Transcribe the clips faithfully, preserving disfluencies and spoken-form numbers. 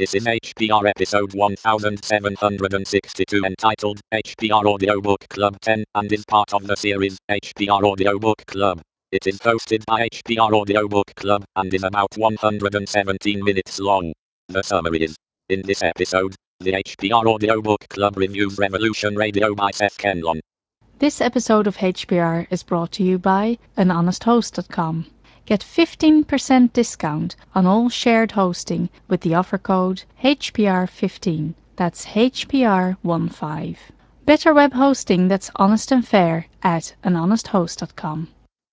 This is H P R episode one thousand seven hundred sixty-two entitled H P R Audiobook Club ten and is part of the series H P R Audiobook Club. It is hosted by H P R Audiobook Club and is about one hundred seventeen minutes long. The summary is: in this episode, the H P R Audiobook Club reviews Revolution Radio by Seth Kenlon. This episode of H P R is brought to you by an honest host dot com. Get fifteen percent discount on all shared hosting with the offer code H P R fifteen. That's H P R fifteen. Better web hosting that's honest and fair at an honest host dot com.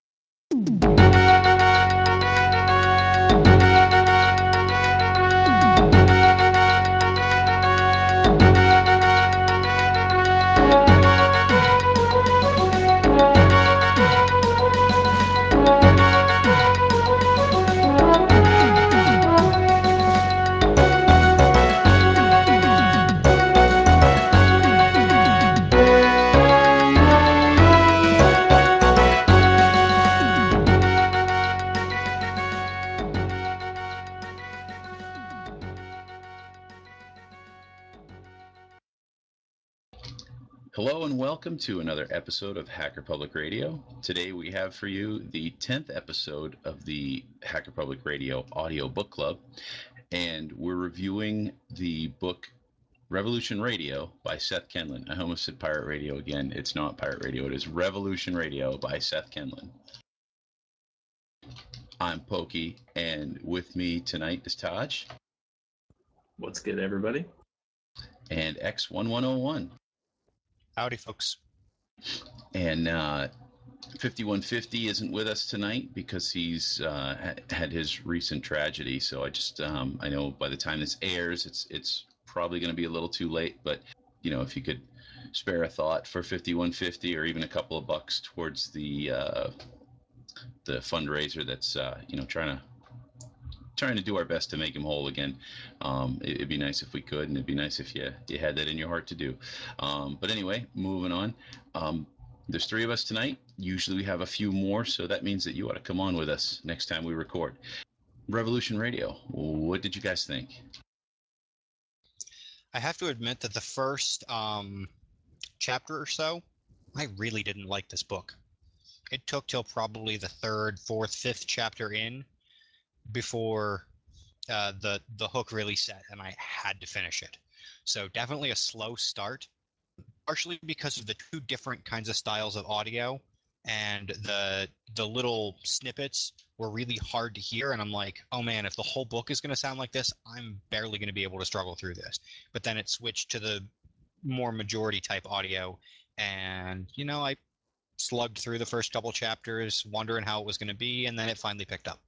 Hello and welcome to another episode of Hacker Public Radio. Today we have for you the tenth episode of the Hacker Public Radio Audio Book Club, and we're reviewing the book Revolution Radio by Seth Kenlon. I almost said Pirate Radio again. It's not Pirate Radio. It is Revolution Radio by Seth Kenlon. I'm Pokey, and with me tonight is Taj. What's good, everybody? And X eleven oh one. Howdy, folks. And uh, fifty-one fifty isn't with us tonight because he's uh, had his recent tragedy. So I just, um, I know by the time this airs, it's it's probably going to be a little too late. But, you know, if you could spare a thought for fifty-one fifty or even a couple of bucks towards the uh, the fundraiser that's, uh, you know, trying to trying to do our best to make him whole again. Um, it, it'd be nice if we could, and it'd be nice if you you had that in your heart to do. Um, but anyway, moving on. Um, there's three of us tonight. Usually we have a few more, so that means that you ought to come on with us next time we record. Revolution Radio, what did you guys think? I have to admit that the first um, chapter or so, I really didn't like this book. It took till probably the third, fourth, fifth chapter in before uh, the the hook really set, and I had to finish it. So definitely a slow start, partially because of the two different kinds of styles of audio, and the the little snippets were really hard to hear, and I'm like, oh man, if the whole book is going to sound like this, I'm barely going to be able to struggle through this. But then it switched to the more majority type audio, and you know, I slugged through the first couple chapters wondering how it was going to be, and then it finally picked up.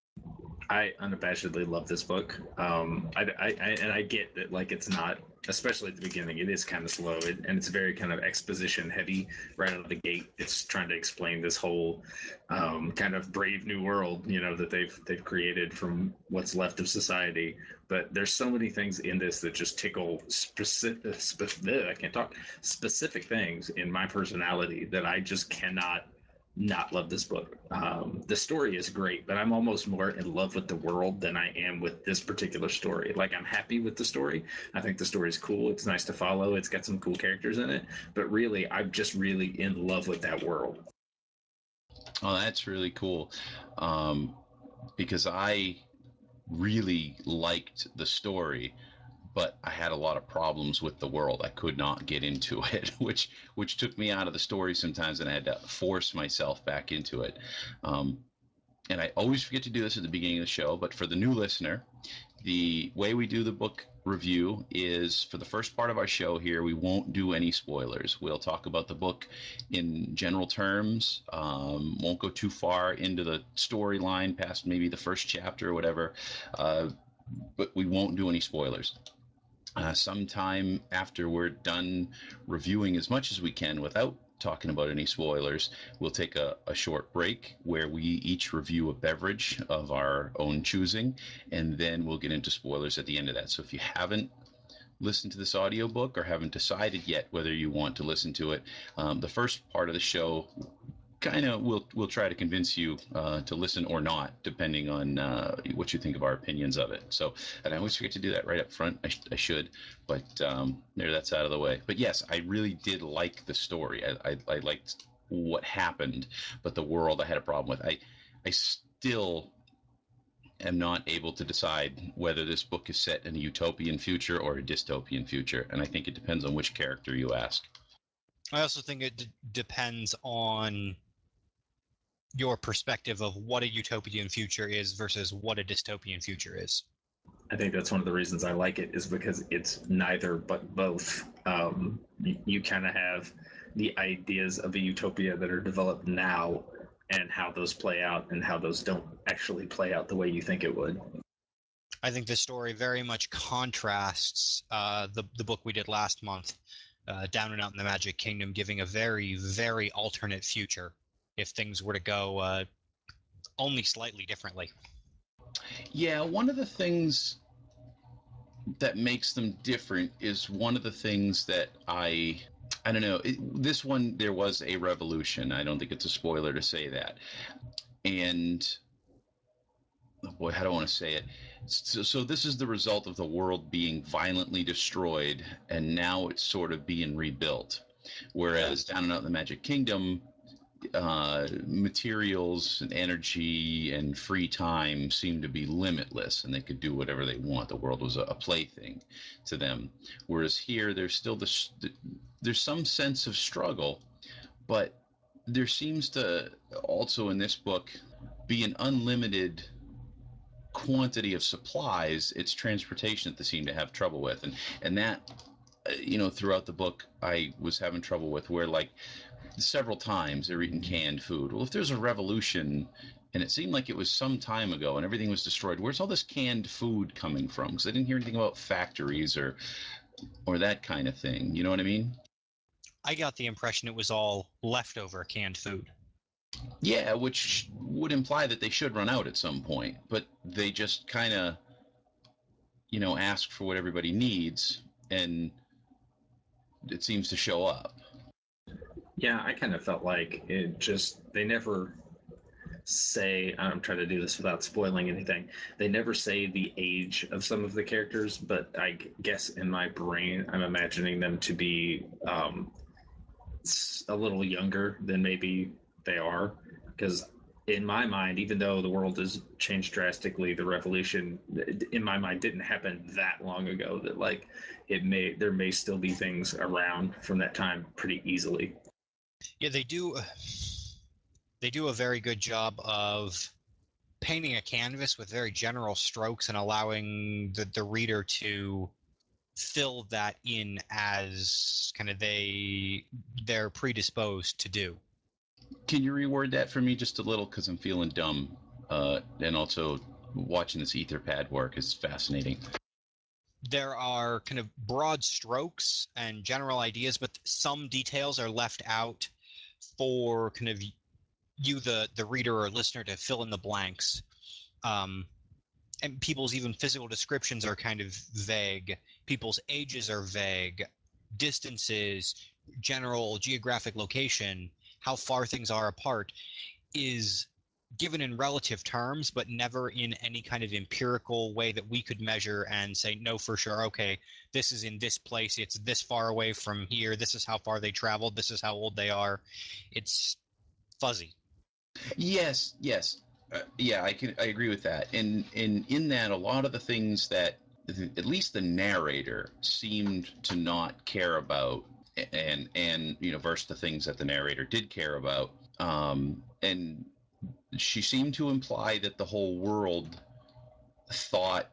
I unabashedly love this book. Um, I, I, I, and I get that, like, it's not, especially at the beginning, it is kind of slow, it, and it's very kind of exposition heavy right out of the gate. It's trying to explain this whole um, kind of brave new world, you know, that they've they've created from what's left of society. But there's so many things in this that just tickle specific, specific I can't talk, specific things in my personality that I just cannot not love this book. Um, the story is great, but I'm almost more in love with the world than I am with this particular story. Like, I'm happy with the story. I think the story is cool. It's nice to follow. It's got some cool characters in it. But really, I'm just really in love with that world. Oh, that's really cool. Um, because I really liked the story, but I had a lot of problems with the world. I could not get into it, which which took me out of the story sometimes, and I had to force myself back into it. Um, and I always forget to do this at the beginning of the show, but for the new listener, the way we do the book review is for the first part of our show here, we won't do any spoilers. We'll talk about the book in general terms, um, won't go too far into the storyline past maybe the first chapter or whatever, uh, but we won't do any spoilers. Uh, sometime after we're done reviewing as much as we can without talking about any spoilers, we'll take a, a short break where we each review a beverage of our own choosing, and then we'll get into spoilers at the end of that. So if you haven't listened to this audiobook or haven't decided yet whether you want to listen to it, um, the first part of the show kind of we'll we'll try to convince you uh, to listen or not, depending on uh, what you think of our opinions of it. So, and I always forget to do that right up front. I, sh- I should, but um, there, that's out of the way. But yes, I really did like the story. I, I, I liked what happened, but the world I had a problem with. I I still am not able to decide whether this book is set in a utopian future or a dystopian future, and I think it depends on which character you ask. I also think it d- depends on your perspective of what a utopian future is versus what a dystopian future is. I think that's one of the reasons I like it, is because it's neither but both. Um, you you kind of have the ideas of a utopia that are developed now and how those play out and how those don't actually play out the way you think it would. I think this story very much contrasts uh, the the book we did last month, uh, Down and Out in the Magic Kingdom, giving a very, very alternate future if things were to go uh, only slightly differently. Yeah, one of the things that makes them different is one of the things that I I don't know. It, this one, there was a revolution. I don't think it's a spoiler to say that. And oh boy, how do I want to say it? So, so this is the result of the world being violently destroyed, and now it's sort of being rebuilt. Whereas Down and Out in the Magic Kingdom, uh, materials and energy and free time seemed to be limitless, and they could do whatever they want. The world was a, a plaything to them. Whereas here, there's still this, there's some sense of struggle, but there seems to also in this book be an unlimited quantity of supplies. It's transportation that they seem to have trouble with, and and that uh, you know throughout the book I was having trouble with, where like several times they're eating canned food. Well, if there's a revolution and it seemed like it was some time ago and everything was destroyed, where's all this canned food coming from? Because I didn't hear anything about factories or or that kind of thing. You know what I mean? I got the impression it was all leftover canned food. Yeah, which would imply that they should run out at some point, but they just kind of, you know, ask for what everybody needs, and it seems to show up. Yeah, I kind of felt like it just, they never say, I'm trying to do this without spoiling anything. They never say the age of some of the characters, but I guess in my brain, I'm imagining them to be um, a little younger than maybe they are. Because in my mind, even though the world has changed drastically, the revolution in my mind didn't happen that long ago. That like it may there may still be things around from that time pretty easily. Yeah, they do. They do a very good job of painting a canvas with very general strokes and allowing the, the reader to fill that in as kind of they they're predisposed to do. Can you reword that for me just a little? Because I'm feeling dumb. Uh, and also, watching this Etherpad work is fascinating. There are kind of broad strokes and general ideas, but some details are left out for kind of you, the, the reader or listener, to fill in the blanks. Um, and people's even physical descriptions are kind of vague. People's ages are vague. Distances, general geographic location, how far things are apart is given in relative terms, but never in any kind of empirical way that we could measure and say, no, for sure, okay, this is in this place, it's this far away from here, this is how far they traveled, this is how old they are. It's fuzzy. Yes, yes, uh, yeah, I can I agree with that. And in in that, a lot of the things that at least the narrator seemed to not care about, and and you know, versus the things that the narrator did care about. Um, and she seemed to imply that the whole world thought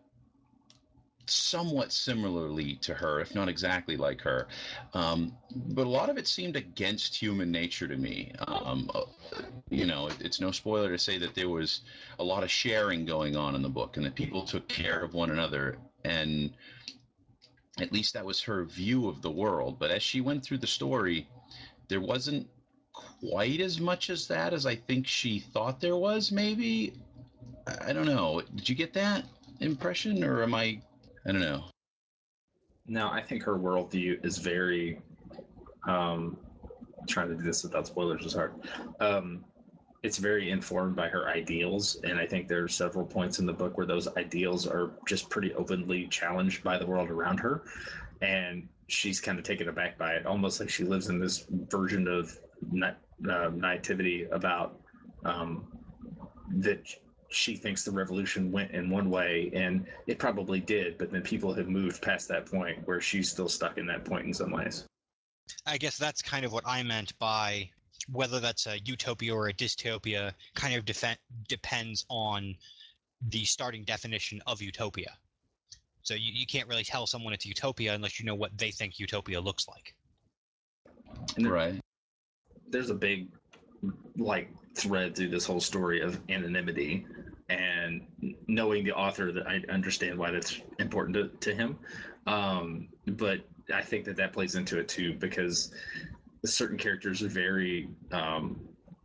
somewhat similarly to her, if not exactly like her. Um, but a lot of it seemed against human nature to me. Um, uh, you know, it, it's no spoiler to say that there was a lot of sharing going on in the book and that people took care of one another. And at least that was her view of the world. But as she went through the story, there wasn't quite as much as that as I think she thought there was, maybe. I don't know. Did you get that impression, or am I? I don't know. No, I think her worldview is very um, trying to do this without spoilers is hard. Um, it's very informed by her ideals, and I think there are several points in the book where those ideals are just pretty openly challenged by the world around her, and she's kind of taken aback by it, almost like she lives in this version of na- uh, naivety about um, that she thinks the revolution went in one way, and it probably did, but then people have moved past that point where she's still stuck in that point in some ways. I guess that's kind of what I meant by whether that's a utopia or a dystopia kind of def- depends on the starting definition of utopia. So you, you can't really tell someone it's utopia unless you know what they think utopia looks like. And there, Right. there's a big like thread through this whole story of anonymity, and knowing the author, that I understand why that's important to, to him. Um, but I think that that plays into it too, because certain characters are very um,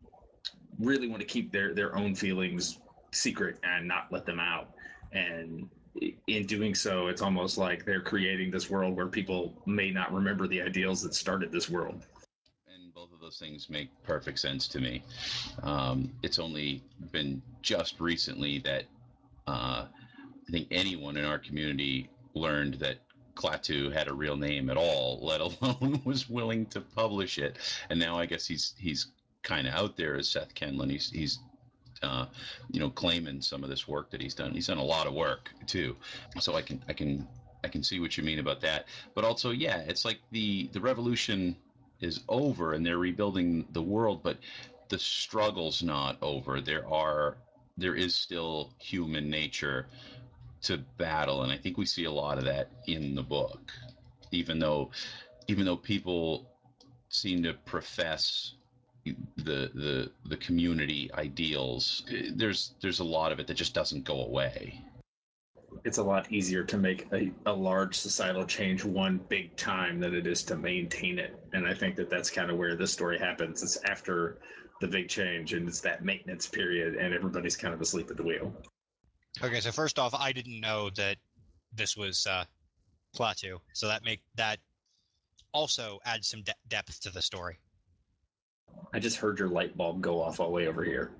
really want to keep their their own feelings secret and not let them out, and in doing so it's almost like they're creating this world where people may not remember the ideals that started this world. And both of those things make perfect sense to me. Um, it's only been just recently that uh, I think anyone in our community learned that Klaatu had a real name at all, let alone was willing to publish it. And now I guess he's he's kind of out there as Seth Kenlin. He's he's uh, you know, claiming some of this work that he's done. He's done a lot of work too. So I can I can I can see what you mean about that. But also, yeah, it's like the the revolution is over and they're rebuilding the world, but the struggle's not over. There are there is still human nature to battle, and I think we see a lot of that in the book. Even though even though people seem to profess the the the community ideals, there's there's a lot of it that just doesn't go away. It's a lot easier to make a, a large societal change one big time than it is to maintain it, and I think that that's kind of where this story happens. It's after the big change, and it's that maintenance period, and everybody's kind of asleep at the wheel. Okay, so first off, I didn't know that this was uh, Klaatu, so that make that also adds some de- depth to the story. I just heard your light bulb go off all the way over here.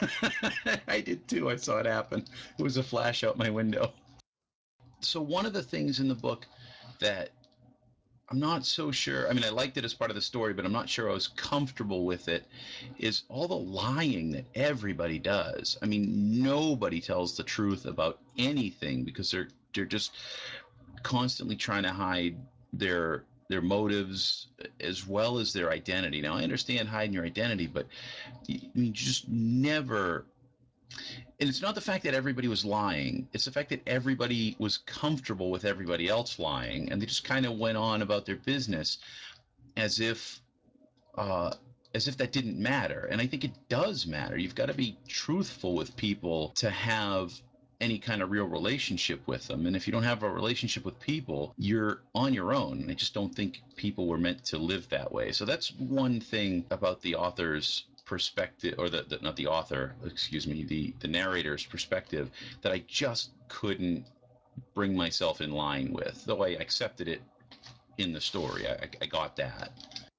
I did too. I saw it happen. It was a flash out my window. So one of the things in the book that I'm not so sure, I mean, I liked it as part of the story, but I'm not sure I was comfortable with it, is all the lying that everybody does. I mean, nobody tells the truth about anything because they're they're just constantly trying to hide their their motives as well as their identity. Now, I understand hiding your identity, but you, you just never. And it's not the fact that everybody was lying. It's the fact that everybody was comfortable with everybody else lying, and they just kind of went on about their business as if uh, as if that didn't matter. And I think it does matter. You've got to be truthful with people to have any kind of real relationship with them. And if you don't have a relationship with people, you're on your own. I just don't think people were meant to live that way. So that's one thing about the author's perspective, or the, the not the author, excuse me, the the narrator's perspective, that I just couldn't bring myself in line with, though I accepted it in the story. I, I got that.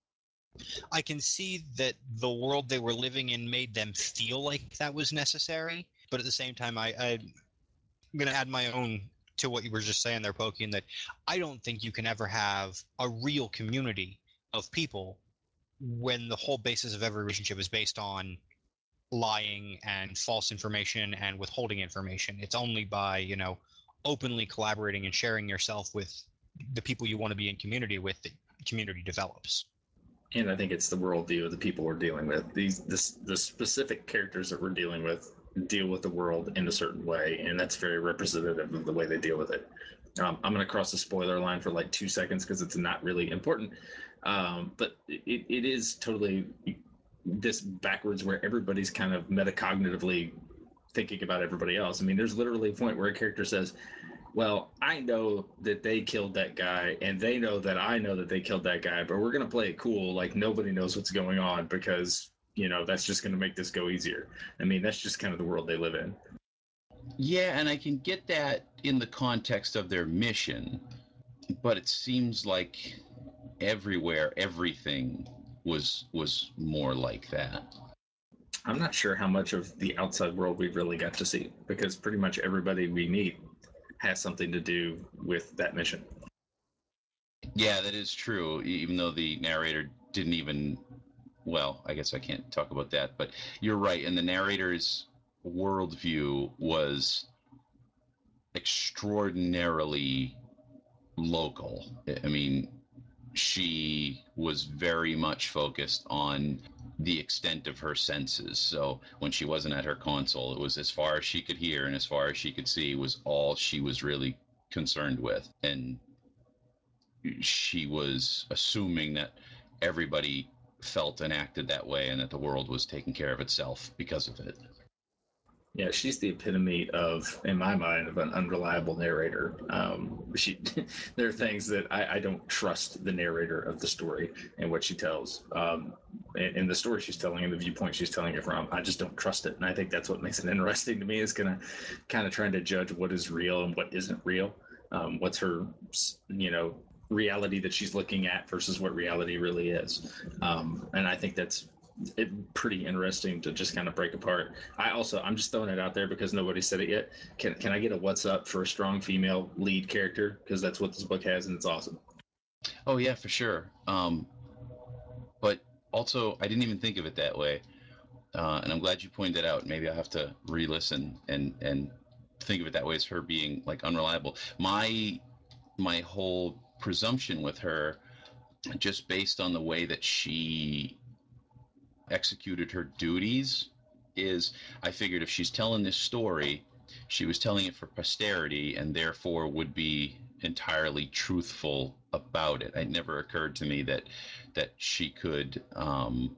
I can see that the world they were living in made them feel like that was necessary, but at the same time, I, I I'm going to add my own to what you were just saying there, Pokey, in that I don't think you can ever have a real community of people when the whole basis of every relationship is based on lying and false information and withholding information. It's only by, you know, openly collaborating and sharing yourself with the people you want to be in community with that community develops. And I think it's the worldview of the people we're dealing with. These this, the specific characters that we're dealing with deal with the world in a certain way, and that's very representative of the way they deal with it. Um, I'm going to cross the spoiler line for like two seconds because it's not really important, um, but it, it is totally this backwards where everybody's kind of metacognitively thinking about everybody else. I mean, there's literally a point where a character says, well, I know that they killed that guy, and they know that I know that they killed that guy, but we're going to play it cool like nobody knows what's going on because, you know, that's just going to make this go easier. I mean, that's just kind of the world they live in. Yeah, and I can get that in the context of their mission, but it seems like everywhere, everything was was more like that. I'm not sure how much of the outside world we really got to see, because pretty much everybody we meet has something to do with that mission. Yeah, that is true. E- Even though the narrator didn't even, well, I guess I can't talk about that, but you're right. And the narrator's worldview was extraordinarily local. I I mean, she was very much focused on the extent of her senses. So when she wasn't at her console, it was as far as she could hear and as far as she could see was all she was really concerned with. And she was assuming that everybody felt and acted that way and that the world was taking care of itself because of it. Yeah, she's the epitome of, in my mind, of an unreliable narrator. Um, she, there are things that I, I don't trust the narrator of the story and what she tells. Um, and, and the story she's telling and the viewpoint she's telling it from, I just don't trust it. And I think that's what makes it interesting to me, is kind of, kind of trying to judge what is real and what isn't real. Um, what's her, you know, reality that she's looking at versus what reality really is. Um, and I think that's it, pretty interesting to just kind of break apart. I also, I'm just throwing it out there because nobody said it yet. Can can I get a what's up for a strong female lead character? Because that's what this book has, and it's awesome. Oh yeah, for sure. Um, but also, I didn't even think of it that way, uh, and I'm glad you pointed that out. Maybe I have to re-listen and and think of it that way, as her being like unreliable. My my whole presumption with her, just based on the way that she executed her duties, is I figured if she's telling this story, she was telling it for posterity and therefore would be entirely truthful about it. It never occurred to me that that she could um,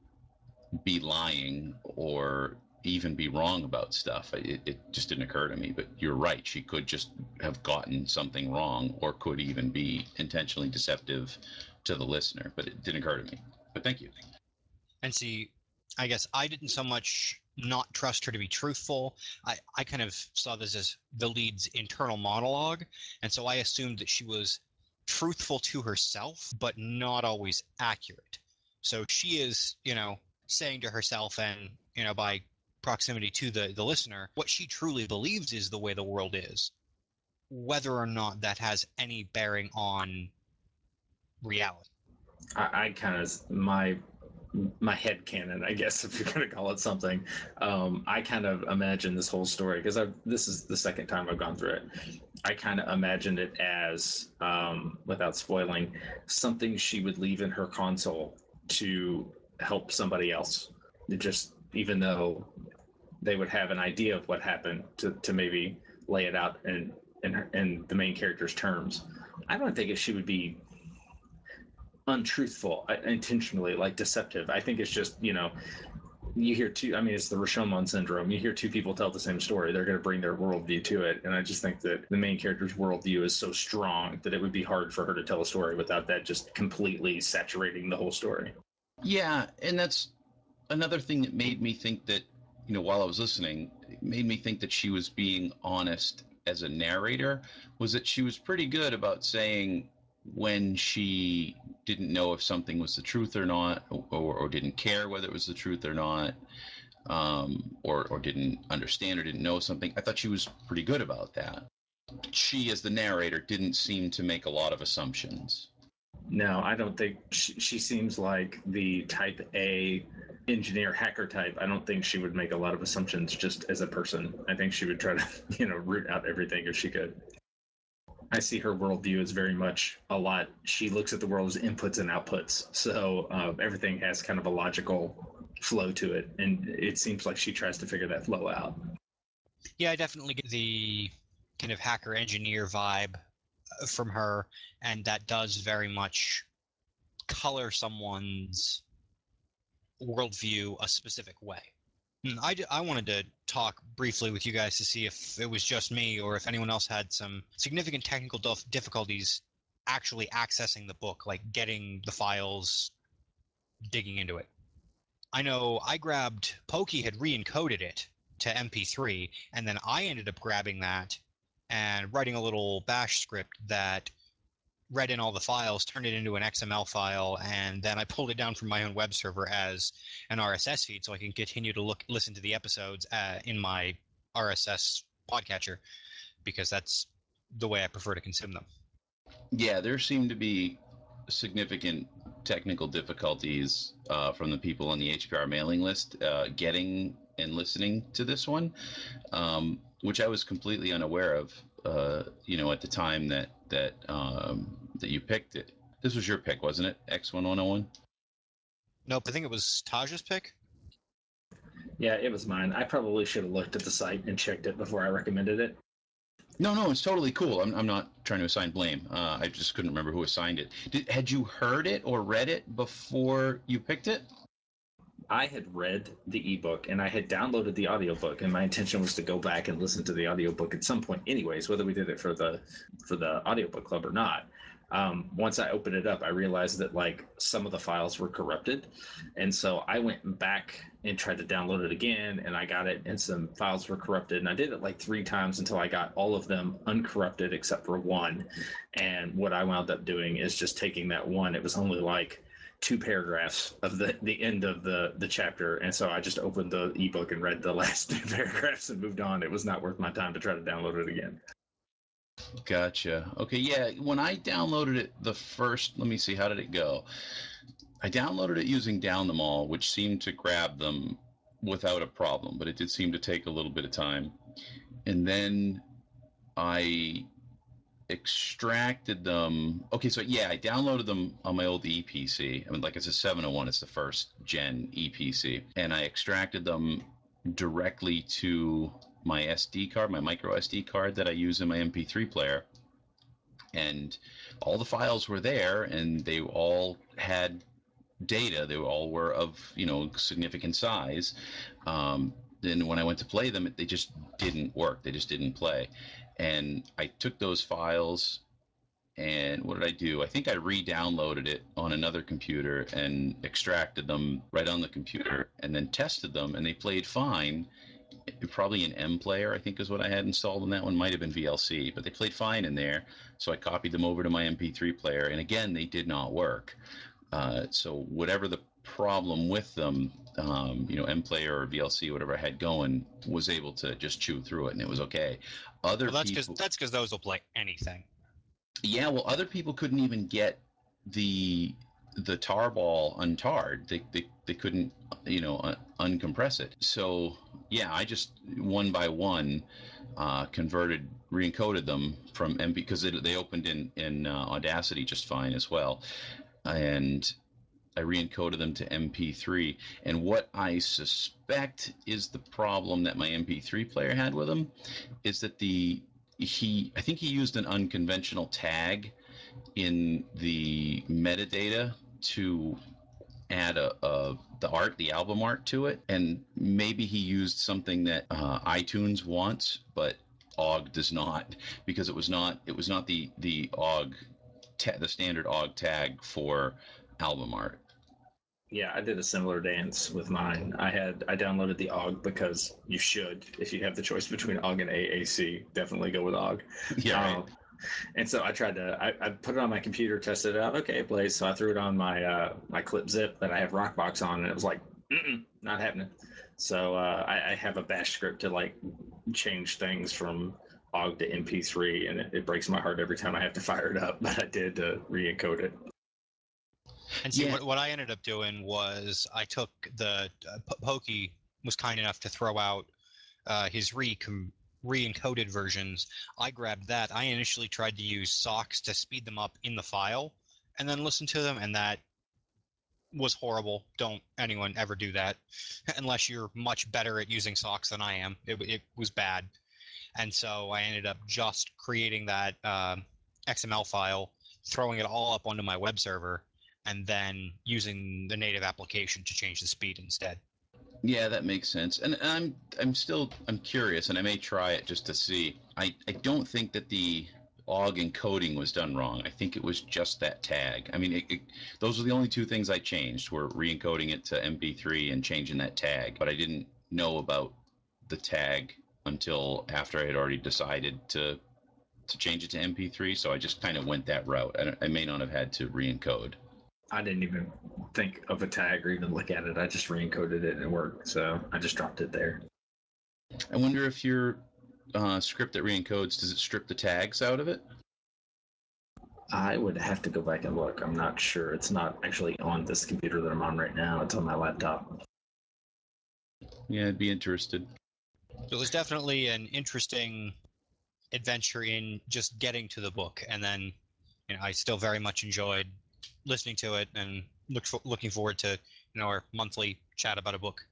be lying or even be wrong about stuff. It, it just didn't occur to me. But you're right. She could just have gotten something wrong, or could even be intentionally deceptive to the listener. But it didn't occur to me. But thank you. And see, I guess I didn't so much not trust her to be truthful. I, I kind of saw this as the lead's internal monologue. And so I assumed that she was truthful to herself, but not always accurate. So she is, you know, saying to herself and, you know, by proximity to the, the listener, what she truly believes is the way the world is, whether or not that has any bearing on reality. I, I kind of my my head canon, I guess, if you're going to call it something. Um, I kind of imagine this whole story, because I've this is the second time I've gone through it. I kind of imagined it as, um, without spoiling, something she would leave in her console to help somebody else. It just, even though they would have an idea of what happened, to, to maybe lay it out in, in, her, in the main character's terms. I don't think if she would be untruthful, uh, intentionally, like deceptive. I think it's just, you know, you hear two, I mean, it's the Rashomon syndrome. You hear two people tell the same story, they're going to bring their worldview to it. And I just think that the main character's worldview is so strong that it would be hard for her to tell a story without that just completely saturating the whole story. Yeah, and that's another thing that made me think that, you know, while I was listening, it made me think that she was being honest as a narrator, was that she was pretty good about saying when she didn't know if something was the truth or not, or, or didn't care whether it was the truth or not, um, or, or didn't understand or didn't know something. I thought she was pretty good about that. She, as the narrator, didn't seem to make a lot of assumptions. No, I don't think she, she seems like the type A engineer hacker type. I don't think she would make a lot of assumptions just as a person. I think she would try to, you know, root out everything if she could. I see her worldview as very much a lot. She looks at the world as inputs and outputs. So um, everything has kind of a logical flow to it. And it seems like she tries to figure that flow out. Yeah, I definitely get the kind of hacker engineer vibe from her, and that does very much color someone's worldview a specific way. I, I wanted to talk briefly with you guys to see if it was just me or if anyone else had some significant technical dif- difficulties actually accessing the book, like getting the files, digging into it. I know I grabbed, Pokey had re-encoded it to M P three, and then I ended up grabbing that and writing a little bash script that read in all the files, turned it into an X M L file, and then I pulled it down from my own web server as an R S S feed so I can continue to look listen to the episodes uh, in my R S S podcatcher, because that's the way I prefer to consume them. Yeah, there seem to be significant technical difficulties uh, from the people on the H P R mailing list uh, getting and listening to this one, um, which I was completely unaware of. Uh, you know, at the time that that um, that you picked it. This was your pick, wasn't it? X one one oh one. Nope, I think it was Taj's pick. Yeah, it was mine. I probably should have looked at the site and checked it before I recommended it. No, no, it's totally cool. I'm, I'm not trying to assign blame. Uh, I just couldn't remember who assigned it. Did, had you heard it or read it before you picked it? I had read the ebook and I had downloaded the audiobook, and my intention was to go back and listen to the audiobook at some point anyways, whether we did it for the for the audiobook club or not. Um, once I opened it up, I realized that like some of the files were corrupted, and so I went back and tried to download it again, and I got it, and some files were corrupted, and I did it like three times until I got all of them uncorrupted except for one. And what I wound up doing is just taking that one. It was only like two paragraphs of the the end of the the chapter, and so I just opened the ebook and read the last two paragraphs and moved on. It was not worth my time to try to download it again. Gotcha. Okay, yeah. When I downloaded it the first, let me see, how did it go? I downloaded it using Down Them All, which seemed to grab them without a problem, but it did seem to take a little bit of time. And then I extracted them. Okay, so yeah, I downloaded them on my old E P C. I mean, like it's a seven oh one, it's the first gen E P C, and I extracted them directly to my S D card, my micro S D card that I use in my M P three player, and all the files were there, and they all had data. They all were of, you know, significant size. Um, then when I went to play them, they just didn't work. They just didn't play. And I took those files, and what did I do? I think I re-downloaded it on another computer and extracted them right on the computer and then tested them, and they played fine. Probably an M player, I think, is what I had installed on that one. Might have been V L C, but they played fine in there. So I copied them over to my M P three player, and again, they did not work. Uh, so whatever the problem with them, um, you know, M player or V L C, whatever I had going, was able to just chew through it, and it was okay. Other Well, that's because people, that's because those will play anything. yeah, well, other people couldn't even get the the tarball untarred. They they they couldn't, you know, un- uncompress it. So yeah, I just one by one uh, converted, re-encoded them from M P because they, they opened in in uh, Audacity just fine as well, and I re-encoded them to M P three. And what I suspect is the problem that my M P three player had with them is that the he I think he used an unconventional tag in the metadata to add a, a the art, the album art to it, and maybe he used something that uh, iTunes wants, but O G does not, because it was not it was not the the O G ta- the standard O G tag for album art. Yeah, I did a similar dance with mine. I had I downloaded the O G because you should, if you have the choice between O G and A A C, definitely go with O G. Yeah, right. Um, and so I tried to I, I put it on my computer, tested it out. Okay, it plays. So I threw it on my uh, my clip zip that I have Rockbox on, and it was like, mm-mm, not happening. So uh, I, I have a bash script to like change things from O G to M P three, and it, it breaks my heart every time I have to fire it up. But I did uh, re-encode it. And see, Yeah. what, what I ended up doing was I took the uh, P- Pokey was kind enough to throw out uh, his re re-encoded versions. I grabbed that. I initially tried to use socks to speed them up in the file, and then listen to them, and that was horrible. Don't anyone ever do that, unless you're much better at using socks than I am. It, it was bad, and so I ended up just creating that um, X M L file, throwing it all up onto my web server, and then using the native application to change the speed instead. Yeah, that makes sense. And I'm I'm still I'm curious, and I may try it just to see. I, I don't think that the O G encoding was done wrong. I think it was just that tag. I mean, it, it, those are the only two things I changed, were re-encoding it to M P three and changing that tag. But I didn't know about the tag until after I had already decided to to change it to M P three, so I just kind of went that route. I, I may not have had to re-encode. I didn't even think of a tag or even look at it. I just re-encoded it and it worked, so I just dropped it there. I wonder if your uh, script that re-encodes, does it strip the tags out of it? I would have to go back and look. I'm not sure. It's not actually on this computer that I'm on right now. It's on my laptop. Yeah, I'd be interested. So it was definitely an interesting adventure in just getting to the book, and then you know I still very much enjoyed listening to it and look for, looking forward to you know our monthly chat about a book.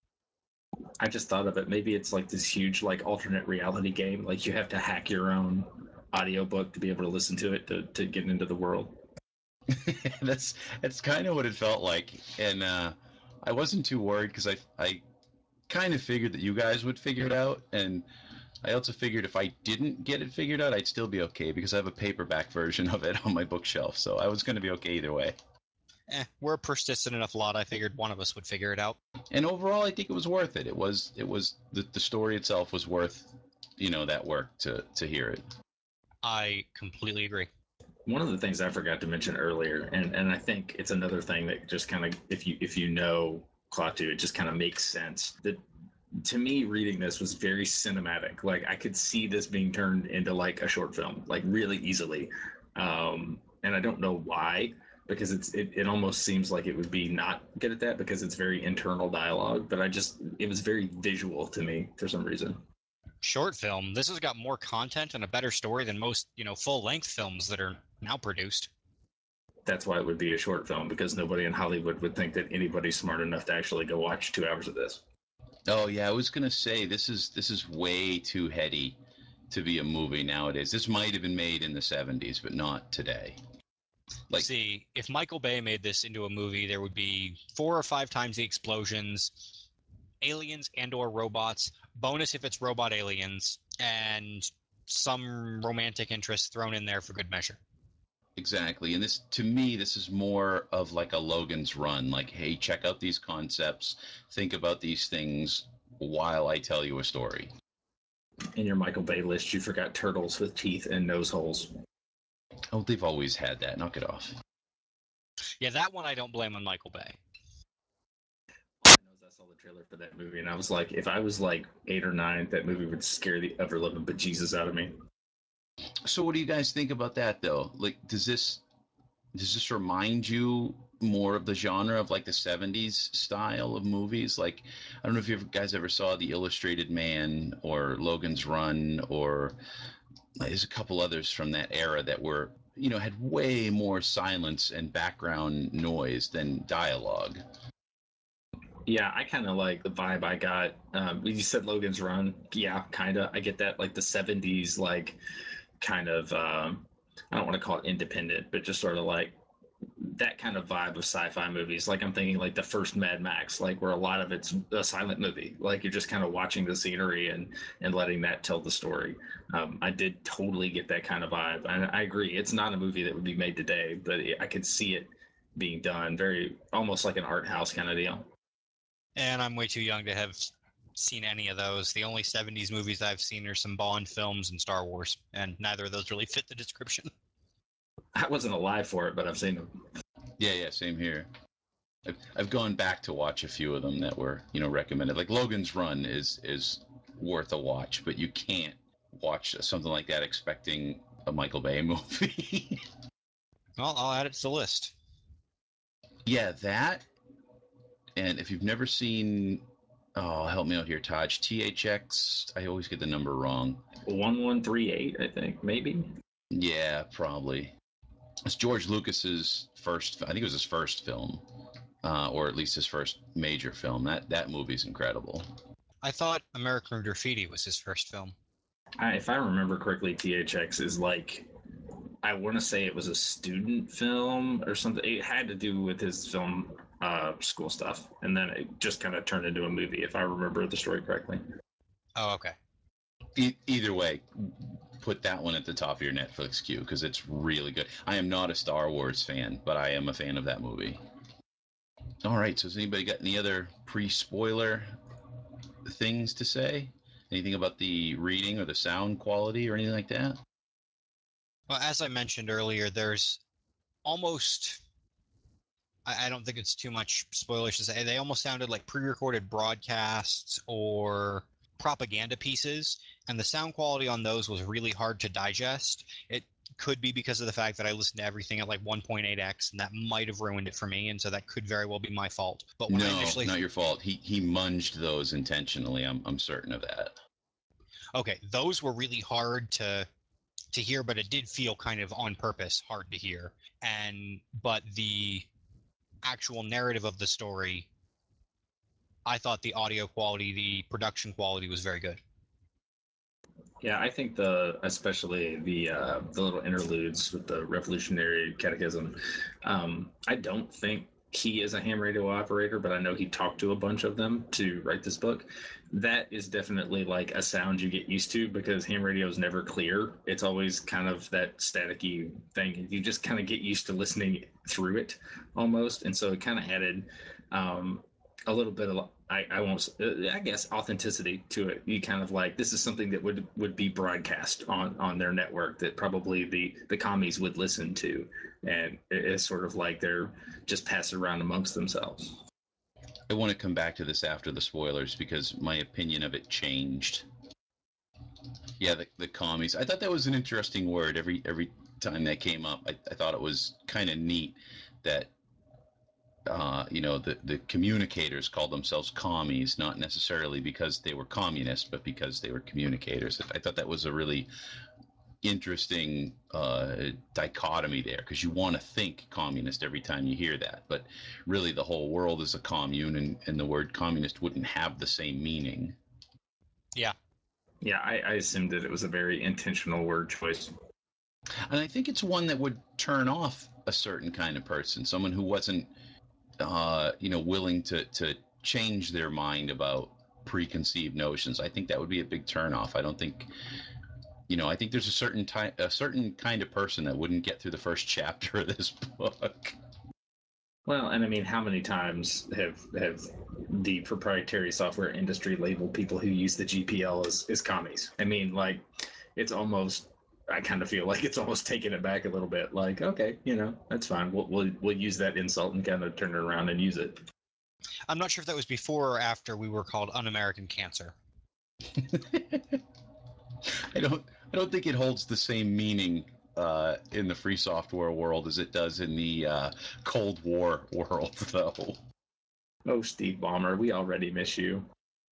I just thought of it. Maybe it's like this huge like alternate reality game. Like you have to hack your own audiobook to be able to listen to it to, to get into the world. that's that's kind of what it felt like, and uh, I wasn't too worried because I I kind of figured that you guys would figure it out, and I also figured if I didn't get it figured out, I'd still be okay because I have a paperback version of it on my bookshelf, so I was going to be okay either way. Eh, we're a persistent enough lot. I figured one of us would figure it out. And overall, I think it was worth it. It was it was the the story itself was worth, you know, that work to to hear it. I completely agree. One of the things I forgot to mention earlier, and, and I think it's another thing that just kind of, if you if you know Klaatu, it just kind of makes sense. That to me, reading this was very cinematic. Like I could see this being turned into like a short film, like really easily. Um, and I don't know why, because it's it, it almost seems like it would be not good at that because it's very internal dialogue. But I just it was very visual to me for some reason. Short film. This has got more content and a better story than most, you know, full-length films that are now produced. That's why it would be a short film, because nobody in Hollywood would think that anybody's smart enough to actually go watch two hours of this. Oh yeah, I was gonna say this is this is way too heady to be a movie nowadays. This might have been made in the seventies, but not today. Like, see, if Michael Bay made this into a movie, there would be four or five times the explosions, aliens and or robots, bonus if it's robot aliens, and some romantic interest thrown in there for good measure. exactly. And this, to me, this is more of like a Logan's Run. Like, hey, check out these concepts, think about these things while I tell you a story. In your Michael Bay list, you forgot turtles with teeth and nose holes. Oh, they've always had that. Knock it off. Yeah, that one I don't blame on Michael Bay. All I know is I saw the trailer for that movie, and I was like, if I was like eight or nine, that movie would scare the ever living bejesus out of me. So, what do you guys think about that, though? Like, does this does this remind you more of the genre of like the seventies style of movies? Like, I don't know if you guys ever saw The Illustrated Man or Logan's Run, or like, there's a couple others from that era that were, you know, had way more silence and background noise than dialogue. Yeah, I kind of like the vibe I got. Um, you said Logan's Run. Yeah, kind of. I get that, like the seventies, like kind of, um, I don't want to call it independent, but just sort of like that kind of vibe of sci-fi movies. Like I'm thinking like the first Mad Max, like where a lot of it's a silent movie. Like you're just kind of watching the scenery and and letting that tell the story. Um, I did totally get that kind of vibe, and I agree. It's not a movie that would be made today, but it, I could see it being done very almost like an art house kind of deal. And I'm way too young to have seen any of those. The only seventies movies I've seen are some Bond films and Star Wars, and neither of those really fit the description. I wasn't alive for it, but I've seen them. Yeah, yeah, same here. I've, I've gone back to watch a few of them that were, you know, recommended. Like Logan's Run is is worth a watch, but you can't watch something like that expecting a Michael Bay movie. Well, I'll add it to the list. Yeah, that. And if you've never seen, oh, help me out here, Taj. T H X. I always get the number wrong. One one three eight, I think, maybe. Yeah, probably. It's George Lucas's first. I think it was his first film, uh, or at least his first major film. That that movie's incredible. I thought American Graffiti was his first film. I, if I remember correctly, T H X is like, I want to say it was a student film or something. It had to do with his film uh, school stuff, and then it just kind of turned into a movie, if I remember the story correctly. Oh, okay. E- either way, put that one at the top of your Netflix queue because it's really good. I am not a Star Wars fan, but I am a fan of that movie. All right, so has anybody got any other pre-spoiler things to say? Anything about the reading or the sound quality or anything like that? Well, as I mentioned earlier, there's almost, I, I don't think it's too much spoilers to say, they almost sounded like pre-recorded broadcasts or propaganda pieces, and the sound quality on those was really hard to digest. It could be because of the fact that I listened to everything at like one point eight x, and that might have ruined it for me, and so that could very well be my fault. But when I No, initially, not your fault. He he munged those intentionally. I'm I'm certain of that. okay, those were really hard to to hear, but it did feel kind of on purpose hard to hear. And but the actual narrative of the story, I thought the audio quality, the production quality was very good. Yeah, I think the especially the uh, the little interludes with the Revolutionary Catechism. Um, I don't think he is a ham radio operator, but I know he talked to a bunch of them to write this book. That is definitely like a sound you get used to because ham radio is never clear. It's always kind of that staticky thing. You just kind of get used to listening through it almost, and so it kind of added um, a little bit of I, I won't I guess authenticity to it. You kind of like this is something that would would be broadcast on on their network that probably the the commies would listen to, and it's sort of like they're just passing around amongst themselves. I want to come back to this after the spoilers because my opinion of it changed. Yeah, the, the commies. I thought that was an interesting word. Every every time that came up, I, I thought it was kind of neat that uh, you know, the, the communicators called themselves commies, not necessarily because they were communists, but because they were communicators. I thought that was a really interesting uh, dichotomy there, because you want to think communist every time you hear that, but really the whole world is a commune, and, and the word communist wouldn't have the same meaning. Yeah. Yeah, I, I assumed that it was a very intentional word choice. And I think it's one that would turn off a certain kind of person, someone who wasn't uh, you know, willing to, to change their mind about preconceived notions. I think that would be a big turnoff. I don't think, you know, I think there's a certain time, a certain kind of person that wouldn't get through the first chapter of this book. Well, and I mean, how many times have have the proprietary software industry labeled people who use the G P L as, as commies? I mean, like, it's almost. I kind of feel like it's almost taking it back a little bit. Like, okay, you know, that's fine. We'll we'll, we'll use that insult and kind of turn it around and use it. I'm not sure if that was before or after we were called Un-American Cancer. I don't. I don't think it holds the same meaning uh, in the free software world as it does in the uh, Cold War world, though. Oh, Steve Ballmer, we already miss you.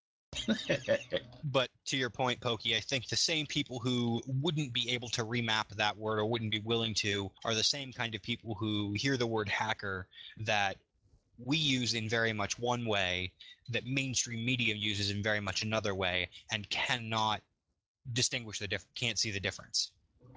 But to your point, Pokey, I think the same people who wouldn't be able to remap that word or wouldn't be willing to are the same kind of people who hear the word hacker that we use in very much one way, that mainstream media uses in very much another way, and cannot distinguish the diff- can't see the difference.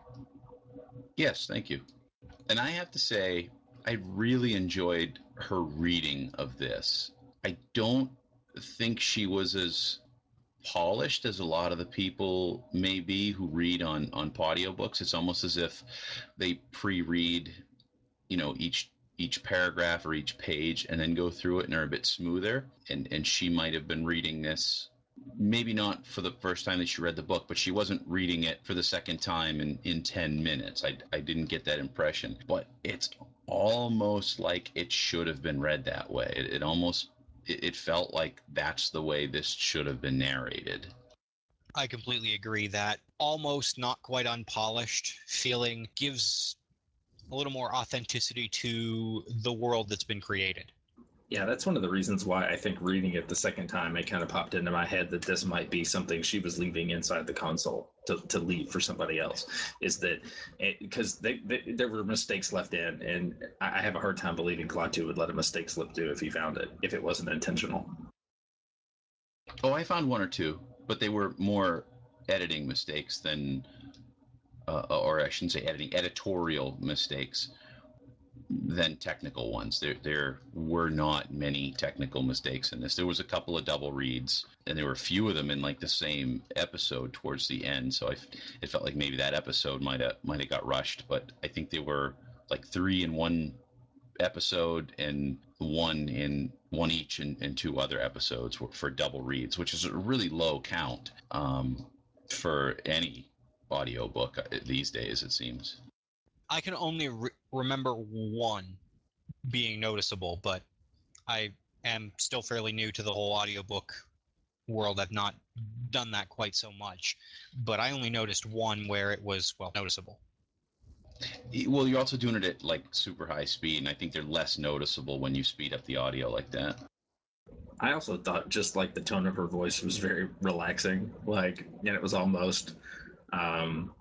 Yes, thank you. And I have to say, I really enjoyed her reading of this. I don't think she was as polished as a lot of the people may be who read on on audiobooks. It's almost as if they pre-read, you know, each each paragraph or each page and then go through it and are a bit smoother. And and she might have been reading this maybe not for the first time that she read the book, but she wasn't reading it for the second time in, in ten minutes. I, I didn't get that impression, but it's almost like it should have been read that way. It, it almost, it, it felt like that's the way this should have been narrated. I completely agree. That almost not quite unpolished feeling gives a little more authenticity to the world that's been created. Yeah, that's one of the reasons why I think reading it the second time, it kind of popped into my head that this might be something she was leaving inside the console to, to leave for somebody else. Is that because they, they, there were mistakes left in, and I have a hard time believing Klaatu would let a mistake slip through if he found it, if it wasn't intentional. Oh, I found one or two, but they were more editing mistakes than, uh, or I shouldn't say editing, editorial mistakes than technical ones. There there were not many technical mistakes in this. There was a couple of double reads, and there were a few of them in like the same episode towards the end. So I, it felt like maybe that episode might have might have got rushed. But I think they were like three in one episode and one in one each in, in two other episodes for double reads, which is a really low count um, for any audiobook these days, it seems. I can only re- remember one being noticeable, but I am still fairly new to the whole audiobook world. I've not done that quite so much, but I only noticed one where it was, well, noticeable. Well, you're also doing it at like super high speed, and I think they're less noticeable when you speed up the audio like that. I also thought just like the tone of her voice was very relaxing, like, and it was almost, um,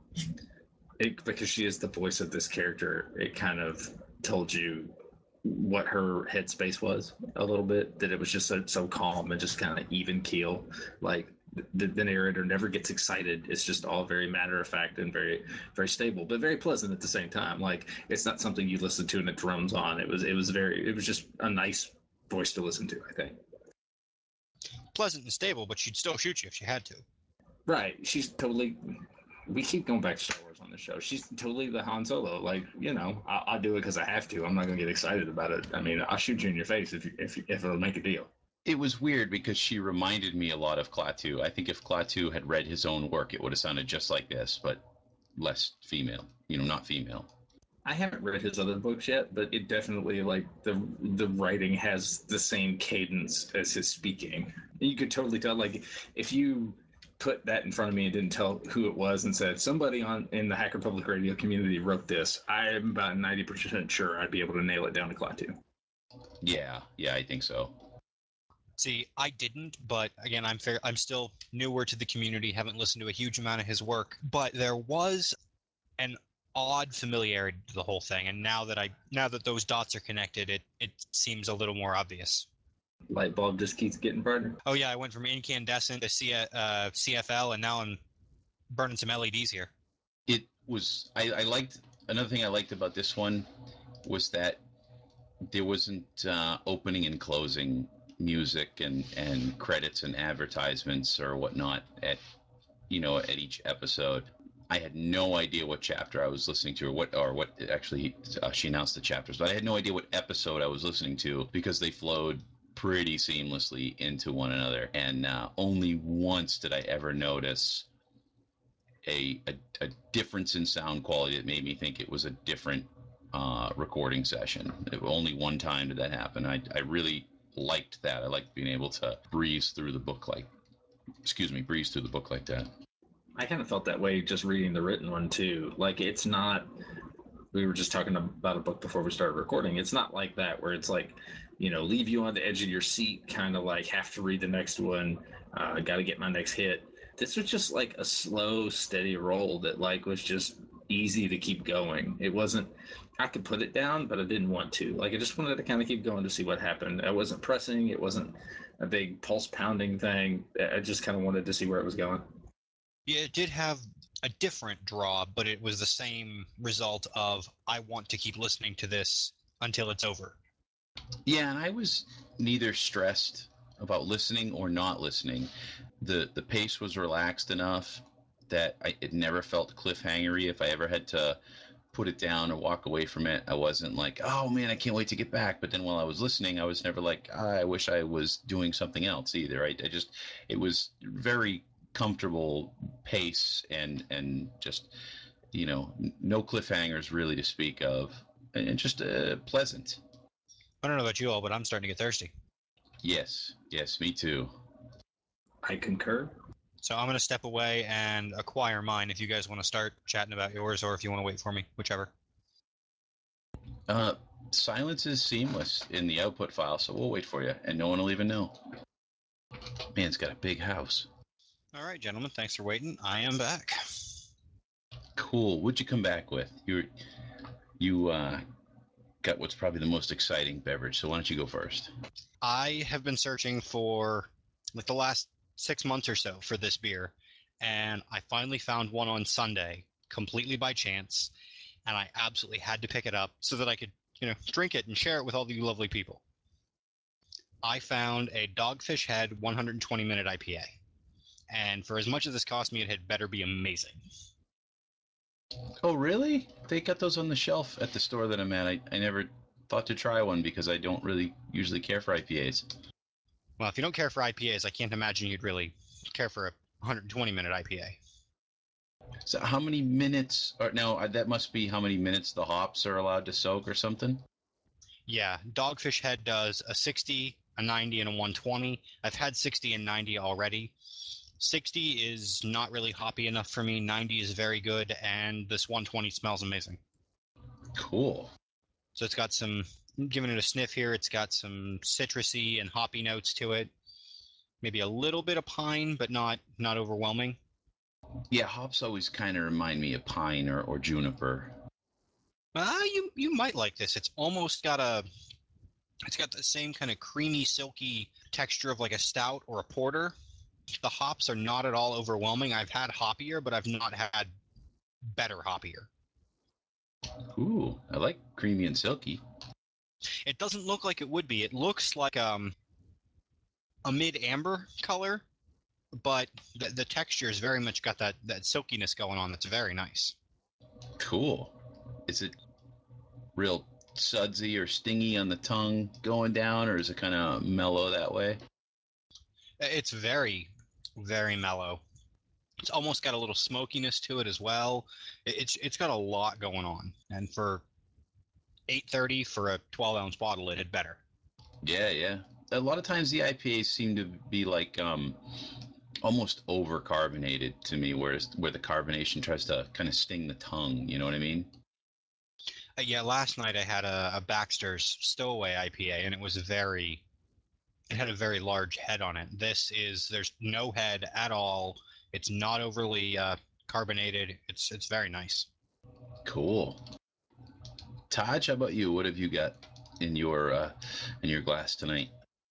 it, because she is the voice of this character, it kind of told you what her headspace was a little bit, that it was just so, so calm and just kind of even keel. Like the, the narrator never gets excited. It's just all very matter of fact and very, very stable, but very pleasant at the same time. Like it's not something you listen to and it drums on. It was, it was very, it was just a nice voice to listen to, I think. Pleasant and stable, but she'd still shoot you if she had to. Right. She's totally. We keep going back to Star Wars on the show. She's totally the Han Solo. Like, you know, I'll, I'll do it because I have to. I'm not gonna get excited about it. I mean, I'll shoot you in your face if you, if you, if it'll make a deal. It was weird because she reminded me a lot of Klaatu. I think if Klaatu had read his own work, it would have sounded just like this, but less female. You know, not female. I haven't read his other books yet, but it definitely, like, the the writing has the same cadence as his speaking. You could totally tell, like, if you put that in front of me and didn't tell who it was and said somebody on in the Hacker Public Radio community wrote this, I'm about ninety percent sure I'd be able to nail it down to Klaatu. Yeah, yeah, I think so. See, I didn't, but again, I'm fair. I'm still newer to the community, haven't listened to a huge amount of his work, but there was an odd familiarity to the whole thing, and now that I now that those dots are connected, it it seems a little more obvious. Light bulb just keeps getting brighter. Oh yeah, I went from incandescent to C, uh, C F L, and now I'm burning some L E Ds here. It was. I, I liked another thing I liked about this one was that there wasn't uh, opening and closing music and and credits and advertisements or whatnot at you know at each episode. I had no idea what chapter I was listening to or what or what actually uh, she announced the chapters, but I had no idea what episode I was listening to because they flowed pretty seamlessly into one another. And uh, only once did I ever notice a, a a difference in sound quality that made me think it was a different uh, recording session. It, only one time did that happen. I I really liked that. I liked being able to breeze through the book like, excuse me, breeze through the book like that. I kind of felt that way just reading the written one too. Like it's not. We were just talking about a book before we started recording. It's not like that where it's like, you know, leave you on the edge of your seat, kind of like have to read the next one. Uh, Got to get my next hit. This was just like a slow, steady roll that like was just easy to keep going. It wasn't. I could put it down, but I didn't want to. Like I just wanted to kind of keep going to see what happened. I wasn't pressing. It wasn't a big pulse pounding thing. I just kind of wanted to see where it was going. Yeah, it did have a different draw, but it was the same result of I want to keep listening to this until it's over. Yeah, and I was neither stressed about listening or not listening. The the pace was relaxed enough that I, it never felt cliffhangery. If I ever had to put it down or walk away from it, I wasn't like, oh man, I can't wait to get back. But then while I was listening, I was never like, ah, I wish I was doing something else either. I, I just, it was very comfortable pace and and just you know no cliffhangers really to speak of, and just uh, pleasant. I don't know about you all, but I'm starting to get thirsty. Yes, yes, me too. I concur. So I'm going to step away and acquire mine if you guys want to start chatting about yours or if you want to wait for me, whichever. Uh, silence is seamless in the output file, so we'll wait for you, and no one will even know. Man, it's got a big house. All right, gentlemen, thanks for waiting. I am back. Cool. What'd you come back with? You you uh, got what's probably the most exciting beverage. So why don't you go first? I have been searching for like the last six months or so for this beer, and I finally found one on Sunday, completely by chance, and I absolutely had to pick it up so that I could, you know, drink it and share it with all you lovely people. I found a Dogfish Head one hundred twenty minute I P A, and for as much as this cost me, it had better be amazing. Oh, really? They got those on the shelf at the store that I'm at. I, I never thought to try one because I don't really usually care for I P As. Well, if you don't care for I P As, I can't imagine you'd really care for a one hundred twenty minute I P A. So how many minutes? Or no, uh, that must be how many minutes the hops are allowed to soak or something. Yeah, Dogfish Head does a sixty, a ninety, and a one twenty. I've had sixty and ninety already. sixty is not really hoppy enough for me. ninety is very good, and this one twenty smells amazing. Cool. So it's got some, giving it a sniff here, it's got some citrusy and hoppy notes to it. Maybe a little bit of pine, but not not overwhelming. Yeah, hops always kind of remind me of pine or, or juniper. Uh, you you might like this. It's almost got a, it's got the same kind of creamy, silky texture of like a stout or a porter. The hops are not at all overwhelming. I've had hoppier, but I've not had better hoppier. Ooh, I like creamy and silky. It doesn't look like it would be. It looks like um, a mid-amber color, but the, the texture has very much got that, that silkiness going on that's very nice. Cool. Is it real sudsy or stingy on the tongue going down, or is it kind of mellow that way? It's very, very mellow. It's almost got a little smokiness to it as well. It's it's got a lot going on, and for eight thirty for a twelve ounce bottle, it had better. Yeah, yeah. A lot of times the I P As seem to be like um, almost over carbonated to me, whereas where the carbonation tries to kind of sting the tongue. You know what I mean? Uh, yeah, last night I had a, a Baxter's Stowaway I P A, and it was very, it had a very large head on it. This is, there's no head at all. It's not overly uh, carbonated. It's it's very nice. Cool. Taj, how about you? What have you got in your uh, in your glass tonight?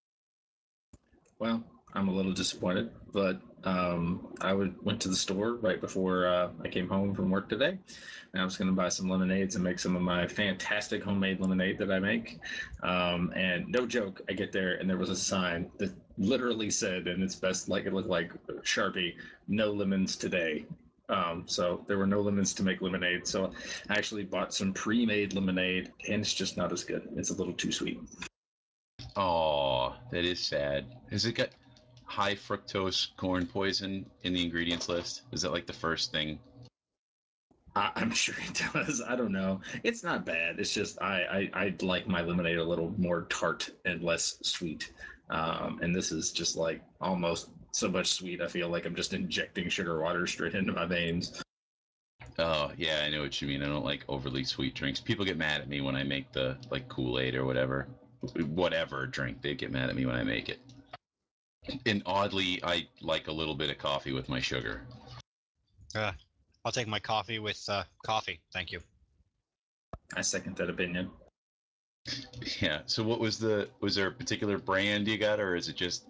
Well, I'm a little disappointed, but um, I would, went to the store right before uh, I came home from work today, and I was going to buy some lemonades and make some of my fantastic homemade lemonade that I make. Um, and no joke, I get there and there was a sign that literally said, and it's best like it looked like Sharpie, "No lemons today." Um, so there were no lemons to make lemonade. So I actually bought some pre-made lemonade, and it's just not as good. It's a little too sweet. Oh, that is sad. Has it got high fructose corn poison in the ingredients list? Is that like the first thing? I, I'm sure it does. I don't know. It's not bad. It's just I, I I like my lemonade a little more tart and less sweet. Um, and this is just like almost so much sweet. I feel like I'm just injecting sugar water straight into my veins. Oh, yeah, I know what you mean. I don't like overly sweet drinks. People get mad at me when I make the like Kool-Aid or whatever. Whatever drink, they get mad at me when I make it. And oddly, I like a little bit of coffee with my sugar. Uh, I'll take my coffee with uh, coffee. Thank you. I second that opinion. Yeah. So what was the was there a particular brand you got, or is it just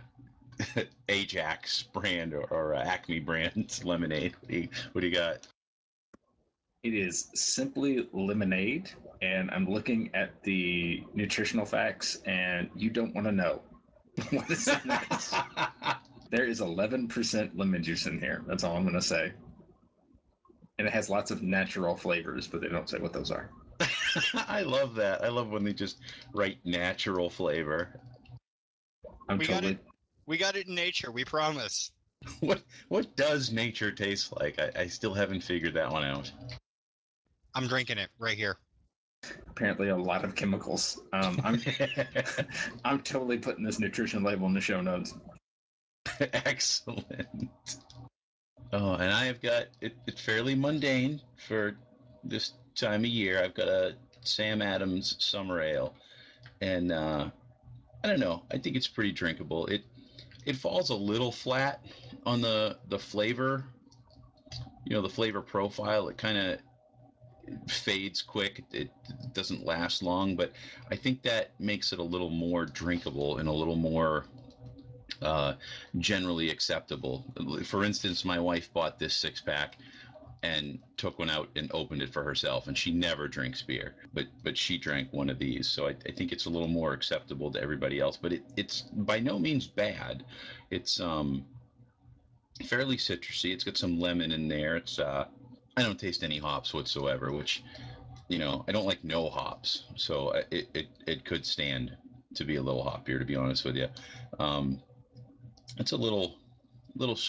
Ajax brand or, or uh, Acme brand lemonade? What do, you, what do you got? It is simply lemonade, and I'm looking at the nutritional facts, and you don't want to know what is in this. There is eleven percent lemon juice in here. That's all I'm going to say. And it has lots of natural flavors, but they don't say what those are. I love that. I love when they just write natural flavor. I'm We got totally it. We got it in nature. We promise. What what does nature taste like? I, I still haven't figured that one out. I'm drinking it right here. apparently a lot of chemicals. Um, I'm I'm totally putting this nutrition label in the show notes. Excellent. Oh, and I have got it, it's fairly mundane for this time of year. I've got a Sam Adams Summer Ale, and uh, I don't know. I think it's pretty drinkable. It it falls a little flat on the the flavor. You know, the flavor profile. It kind of fades quick. It doesn't last long, but I think that makes it a little more drinkable and a little more uh, generally acceptable. For instance, my wife bought this six pack and took one out and opened it for herself, and she never drinks beer, but but she drank one of these, so I, I think it's a little more acceptable to everybody else. But it, it's by no means bad. It's um fairly citrusy. It's got some lemon in there. It's uh I don't taste any hops whatsoever, which you know I don't like no hops, so it it, it could stand to be a little hoppier, to be honest with you. Um, it's a little little sweet,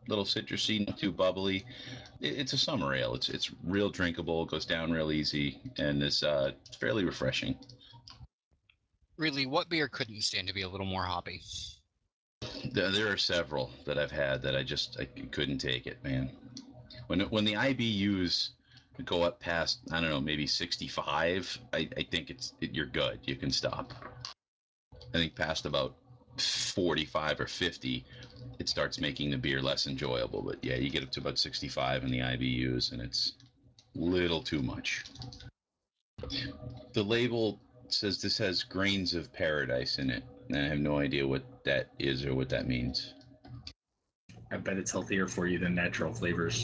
little citrusy, not too bubbly. It, it's a summer ale. It's it's real drinkable. It goes down real easy, and is uh, fairly refreshing. Really, what beer couldn't stand to be a little more hoppy? There, there are several that I've had that I just I couldn't take it, man. When when the I B Us go up past, I don't know, maybe sixty-five, I, I think it's it, you're good. You can stop. I think past about forty-five or fifty, it starts making the beer less enjoyable. But yeah, you get up to about sixty-five in the I B Us, and it's little too much. The label says this has grains of paradise in it, and I have no idea what that is or what that means. I bet it's healthier for you than natural flavors.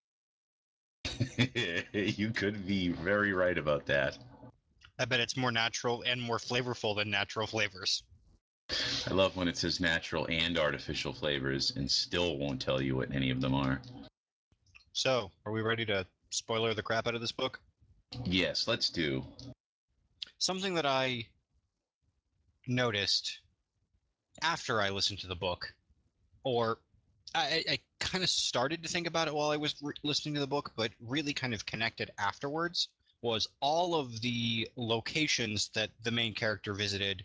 You could be very right about that. I bet it's more natural and more flavorful than natural flavors. I love when it says natural and artificial flavors and still won't tell you what any of them are. So, are we ready to spoiler the crap out of this book? Yes, let's do. Something that I noticed after I listened to the book, or I, I kind of started to think about it while I was re- listening to the book, but really kind of connected afterwards, was all of the locations that the main character visited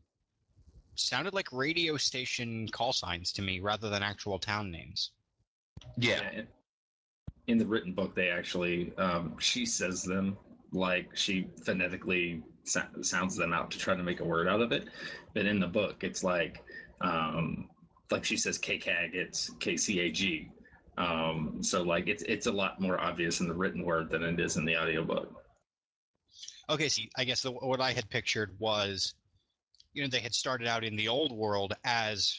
sounded like radio station call signs to me rather than actual town names. Yeah. Yeah, in the written book, they actually um, she says them like she phonetically sa- sounds them out to try to make a word out of it. But in the book, it's like um, like she says K C A G, it's K C A G. Um, so like it's it's a lot more obvious in the written word than it is in the audiobook. Okay, see, I guess the, what I had pictured was, you know, they had started out in the old world as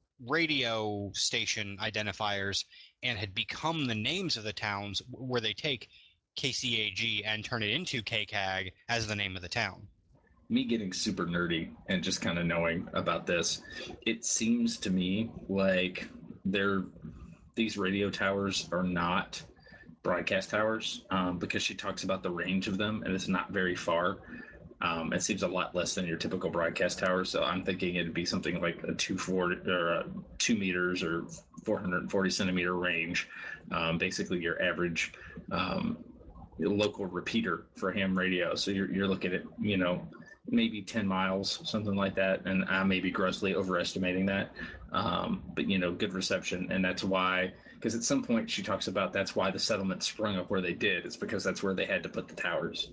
radio station identifiers and had become the names of the towns where they take K C A G and turn it into K C A G as the name of the town. Me getting super nerdy and just kind of knowing about this, it seems to me like they're these radio towers are not broadcast towers um, because she talks about the range of them and it's not very far. Um, it seems a lot less than your typical broadcast tower, so I'm thinking it'd be something like a two four or a two meters or four hundred forty centimeter range. Um, basically, your average um, local repeater for ham radio. So you're you're looking at you know maybe ten miles, something like that, and I may be grossly overestimating that. Um, but you know, good reception, and that's why. Because at some point she talks about that's why the settlement sprung up where they did. It's because that's where they had to put the towers.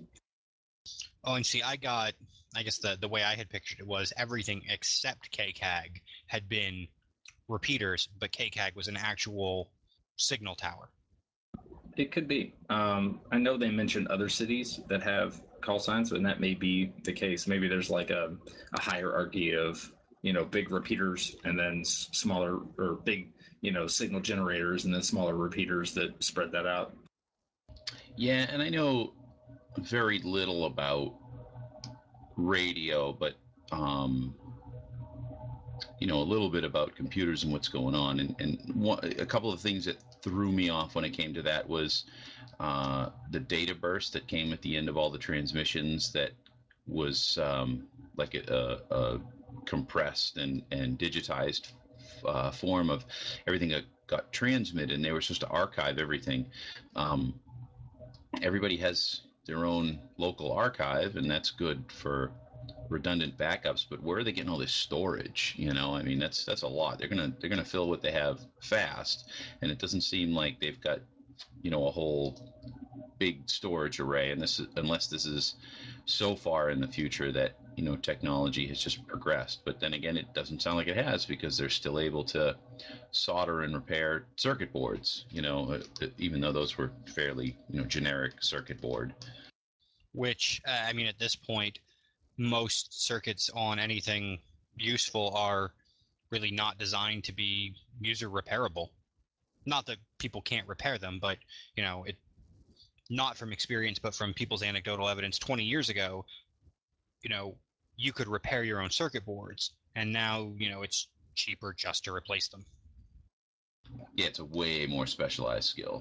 Oh, and see, I got, I guess the, the way I had pictured it was everything except K C A G had been repeaters, but K C A G was an actual signal tower. It could be. Um, I know they mentioned other cities that have call signs, and that may be the case. Maybe there's like a, a hierarchy of, you know, big repeaters and then s- smaller or big, you know, signal generators and then smaller repeaters that spread that out. Yeah, and I know very little about radio, but um, you know a little bit about computers and what's going on. And, and one, a couple of things that threw me off when it came to that was uh, the data burst that came at the end of all the transmissions that was um, like a, a, a compressed and, and digitized uh, form of everything that got transmitted, and they were supposed to archive everything. Um, everybody has their own local archive, and that's good for redundant backups. But where are they getting all this storage? You know, I mean, that's that's a lot. They're gonna they're gonna fill what they have fast, and it doesn't seem like they've got you know a whole big storage array. And this is, unless this is so far in the future that you know technology has just progressed. But then again, it doesn't sound like it has, because they're still able to solder and repair circuit boards, you know, uh, even though those were fairly, you know, generic circuit board. Which, uh, I mean, at this point, most circuits on anything useful are really not designed to be user repairable. Not that people can't repair them, but, you know, it not from experience, but from people's anecdotal evidence twenty years ago, you know, you could repair your own circuit boards, and now, you know, it's cheaper just to replace them. Yeah, it's a way more specialized skill.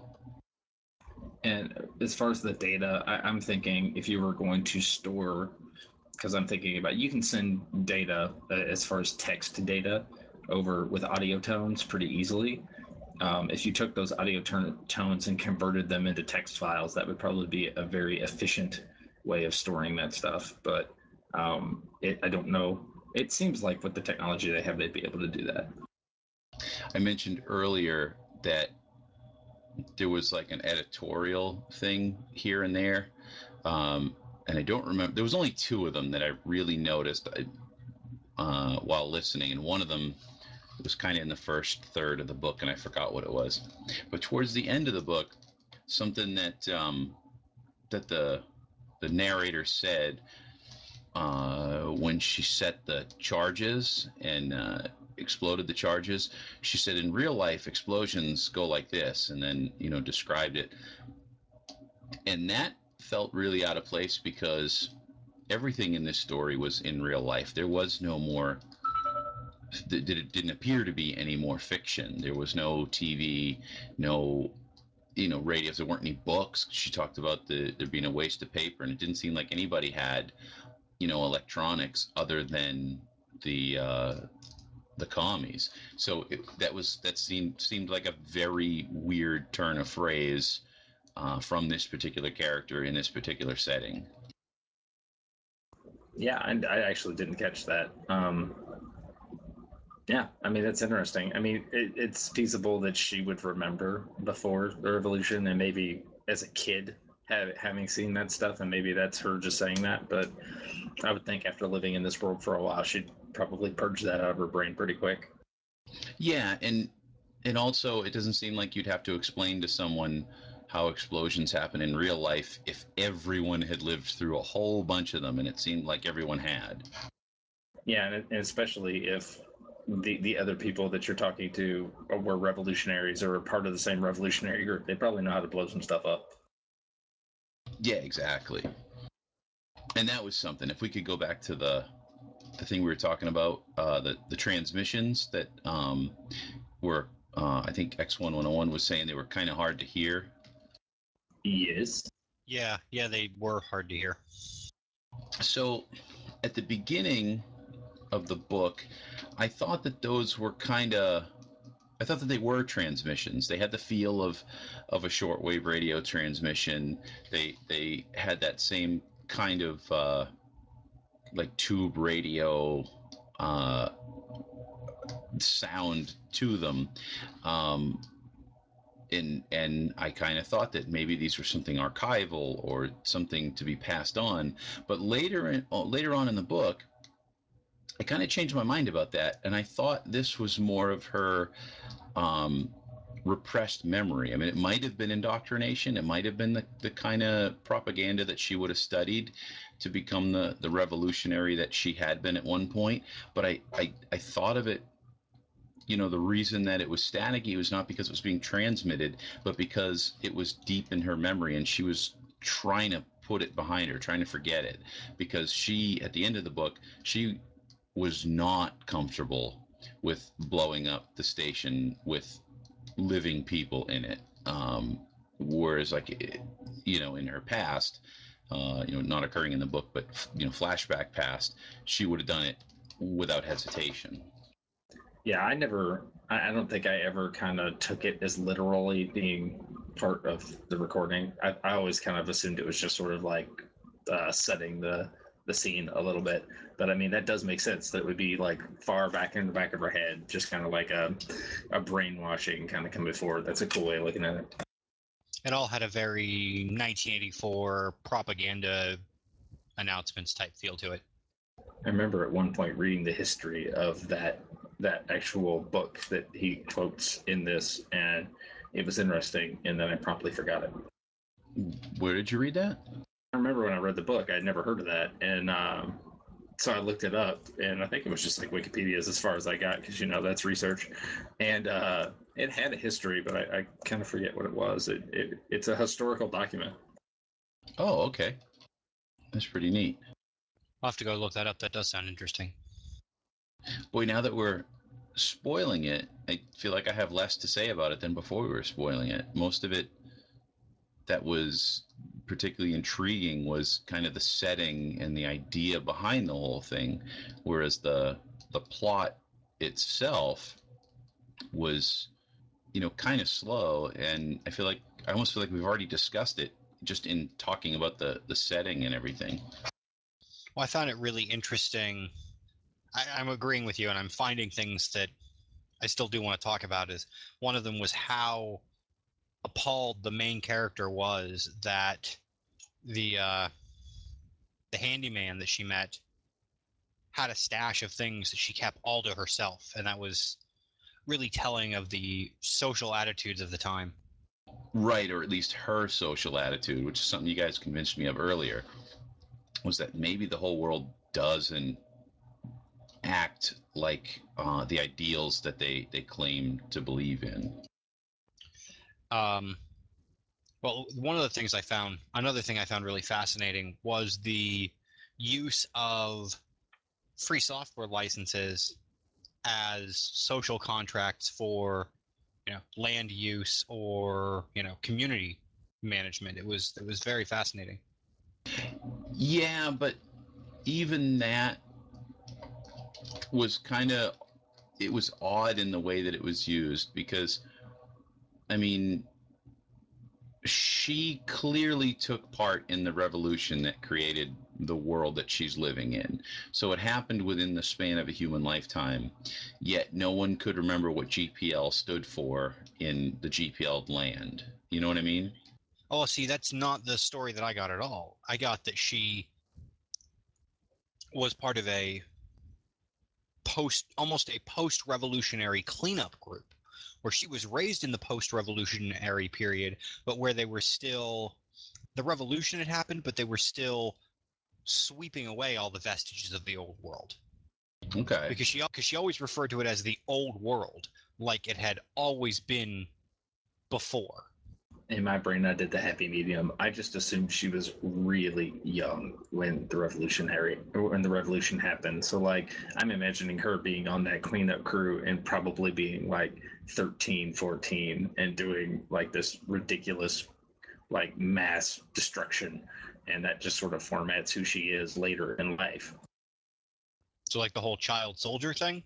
And as far as the data, I, I'm thinking if you were going to store, because I'm thinking about you can send data uh, as far as text data over with audio tones pretty easily. Um, if you took those audio turn- tones and converted them into text files, that would probably be a very efficient way of storing that stuff. But um, it, I don't know. It seems like with the technology they have, they'd be able to do that. I mentioned earlier that there was like an editorial thing here and there. Um, and I don't remember. There was only two of them that I really noticed uh, while listening. And one of them was kind of in the first third of the book, and I forgot what it was. But towards the end of the book, something that um, that the the narrator said uh, when she set the charges and uh, exploded the charges. She said, in real life, explosions go like this, and then, you know, described it. And that felt really out of place because everything in this story was in real life. There was no more, it didn't appear to be any more fiction. There was no T V, no, you know, radios. There weren't any books. She talked about the there being a waste of paper, and it didn't seem like anybody had, you know, electronics other than the uh, the commies. So it, that was that seemed seemed like a very weird turn of phrase uh, from this particular character in this particular setting. Yeah, and I actually didn't catch that. Um, yeah, I mean that's interesting. I mean, it, it's feasible that she would remember before the revolution, and maybe as a kid have, having seen that stuff, and maybe that's her just saying that. But I would think after living in this world for a while, she'd probably purge that out of her brain pretty quick. Yeah, and and also it doesn't seem like you'd have to explain to someone how explosions happen in real life if everyone had lived through a whole bunch of them, and it seemed like everyone had. Yeah, and, and especially if the the other people that you're talking to were revolutionaries or part of the same revolutionary group, they probably know how to blow some stuff up. Yeah, exactly. And that was something. If we could go back to the the thing we were talking about, uh, the the transmissions that um, were, uh, I think X one one oh one was saying they were kind of hard to hear. Yes. Yeah, yeah, they were hard to hear. So at the beginning of the book, I thought that those were kind of, I thought that they were transmissions. They had the feel of of a shortwave radio transmission. They they had that same kind of uh, like tube radio uh, sound to them. Um, and and I kind of thought that maybe these were something archival or something to be passed on. But later in, later on in the book, I kind of changed my mind about that, and I thought this was more of her um, repressed memory. I mean, it might have been indoctrination. It might have been the, the kind of propaganda that she would have studied to become the, the revolutionary that she had been at one point. But I, I, I thought of it, you know, the reason that it was staticky was not because it was being transmitted, but because it was deep in her memory and she was trying to put it behind her, trying to forget it. Because she, at the end of the book, she was not comfortable with blowing up the station with living people in it. Um, whereas, like, you know, in her past, uh, you know, not occurring in the book, but, you know, flashback past, she would have done it without hesitation. Yeah, I never, I, I don't think I ever kind of took it as literally being part of the recording. I, I always kind of assumed it was just sort of like uh, setting the the scene a little bit. But I mean, that does make sense. That would be like far back in the back of her head, just kind of like a a brainwashing kind of coming forward. That's a cool way of looking at it. It all had a very nineteen eighty-four propaganda announcements type feel to it. I remember at one point reading the history of that that actual book that he quotes in this, and it was interesting. And then I promptly forgot it. Where did you read that? I remember when I read the book, I'd never heard of that, and um, so I looked it up, and I think it was just like Wikipedia is as far as I got because you know that's research, and uh, it had a history, but I, I kind of forget what it was. It, it it's a historical document. Oh, okay. That's pretty neat. I'll have to go look that up. That does sound interesting. Boy, now that we're spoiling it, I feel like I have less to say about it than before we were spoiling it. Most of it that was particularly intriguing was kind of the setting and the idea behind the whole thing, whereas the the plot itself was you know, kind of slow. And I feel like I almost feel like we've already discussed it just in talking about the the setting and everything. Well, I found it really interesting. I, I'm agreeing with you, and I'm finding things that I still do want to talk about. Is one of them was how appalled the main character was that the uh, the handyman that she met had a stash of things that she kept all to herself, and that was really telling of the social attitudes of the time. Right, or at least her social attitude, which is something you guys convinced me of earlier, was that maybe the whole world doesn't act like uh, the ideals that they, they claim to believe in. Um, well, one of the things I found, another thing I found really fascinating was the use of free software licenses as social contracts for, you know, land use or, you know, community management. It was it was very fascinating. Yeah, but even that was kind of, it was odd in the way that it was used, because I mean, she clearly took part in the revolution that created the world that she's living in. So it happened within the span of a human lifetime, yet no one could remember what G P L stood for in the G P L land. You know what I mean? Oh, see, that's not the story that I got at all. I got that she was part of a post, almost a post-revolutionary cleanup group, where she was raised in the post-revolutionary period, but where they were still, the revolution had happened, but they were still sweeping away all the vestiges of the old world. Okay. Because she, because she always referred to it as the old world, like it had always been before. In my brain, I did the happy medium. I just assumed she was really young when the revolutionary when the revolution happened. So like, I'm imagining her being on that cleanup crew and probably being like thirteen, fourteen and doing like this ridiculous like mass destruction, and that just sort of formats who she is later in life. So like the whole child soldier thing?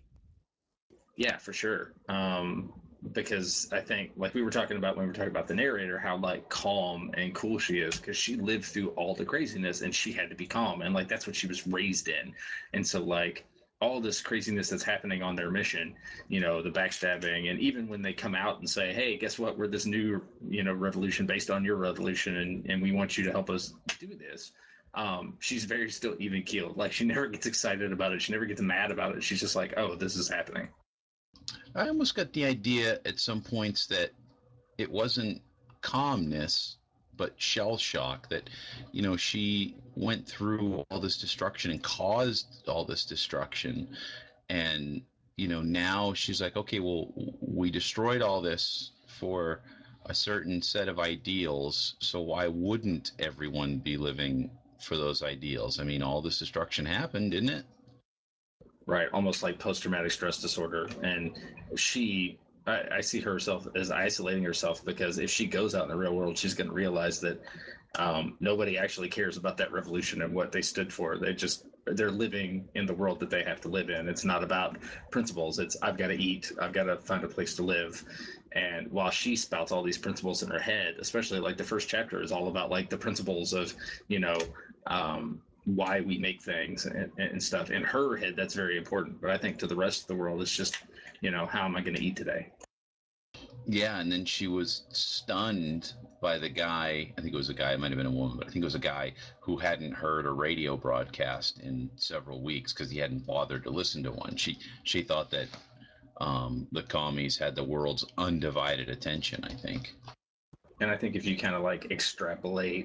Yeah, for sure. Um, because I think, like we were talking about when we were talking about the narrator, how like calm and cool she is, because she lived through all the craziness and she had to be calm, and like that's what she was raised in. And so like all this craziness that's happening on their mission, you know, the backstabbing, and even when they come out and say, "Hey, guess what? We're this new, you know, revolution based on your revolution, and and we want you to help us do this." Um, she's very still even keeled. Like she never gets excited about it. She never gets mad about it. She's just like, "Oh, this is happening." I almost got the idea at some points that it wasn't calmness, but shell shock, that, you know, she went through all this destruction and caused all this destruction. And, you know, now she's like, okay, well, we destroyed all this for a certain set of ideals. So why wouldn't everyone be living for those ideals? I mean, all this destruction happened, didn't it? Right, almost like post-traumatic stress disorder. And she, I, I see herself as isolating herself, because if she goes out in the real world, she's going to realize that um, nobody actually cares about that revolution and what they stood for. They just, they're living in the world that they have to live in. It's not about principles. It's, I've got to eat, I've got to find a place to live. And while she spouts all these principles in her head, especially like the first chapter is all about like the principles of, you know, um, why we make things and, and stuff. In her head, that's very important. But I think to the rest of the world, it's just, you know, how am I going to eat today? Yeah, and then she was stunned by the guy. I think it was a guy, it might have been a woman, but I think it was a guy who hadn't heard a radio broadcast in several weeks because he hadn't bothered to listen to one. She she thought that um, the commies had the world's undivided attention, I think. And I think if you kind of like extrapolate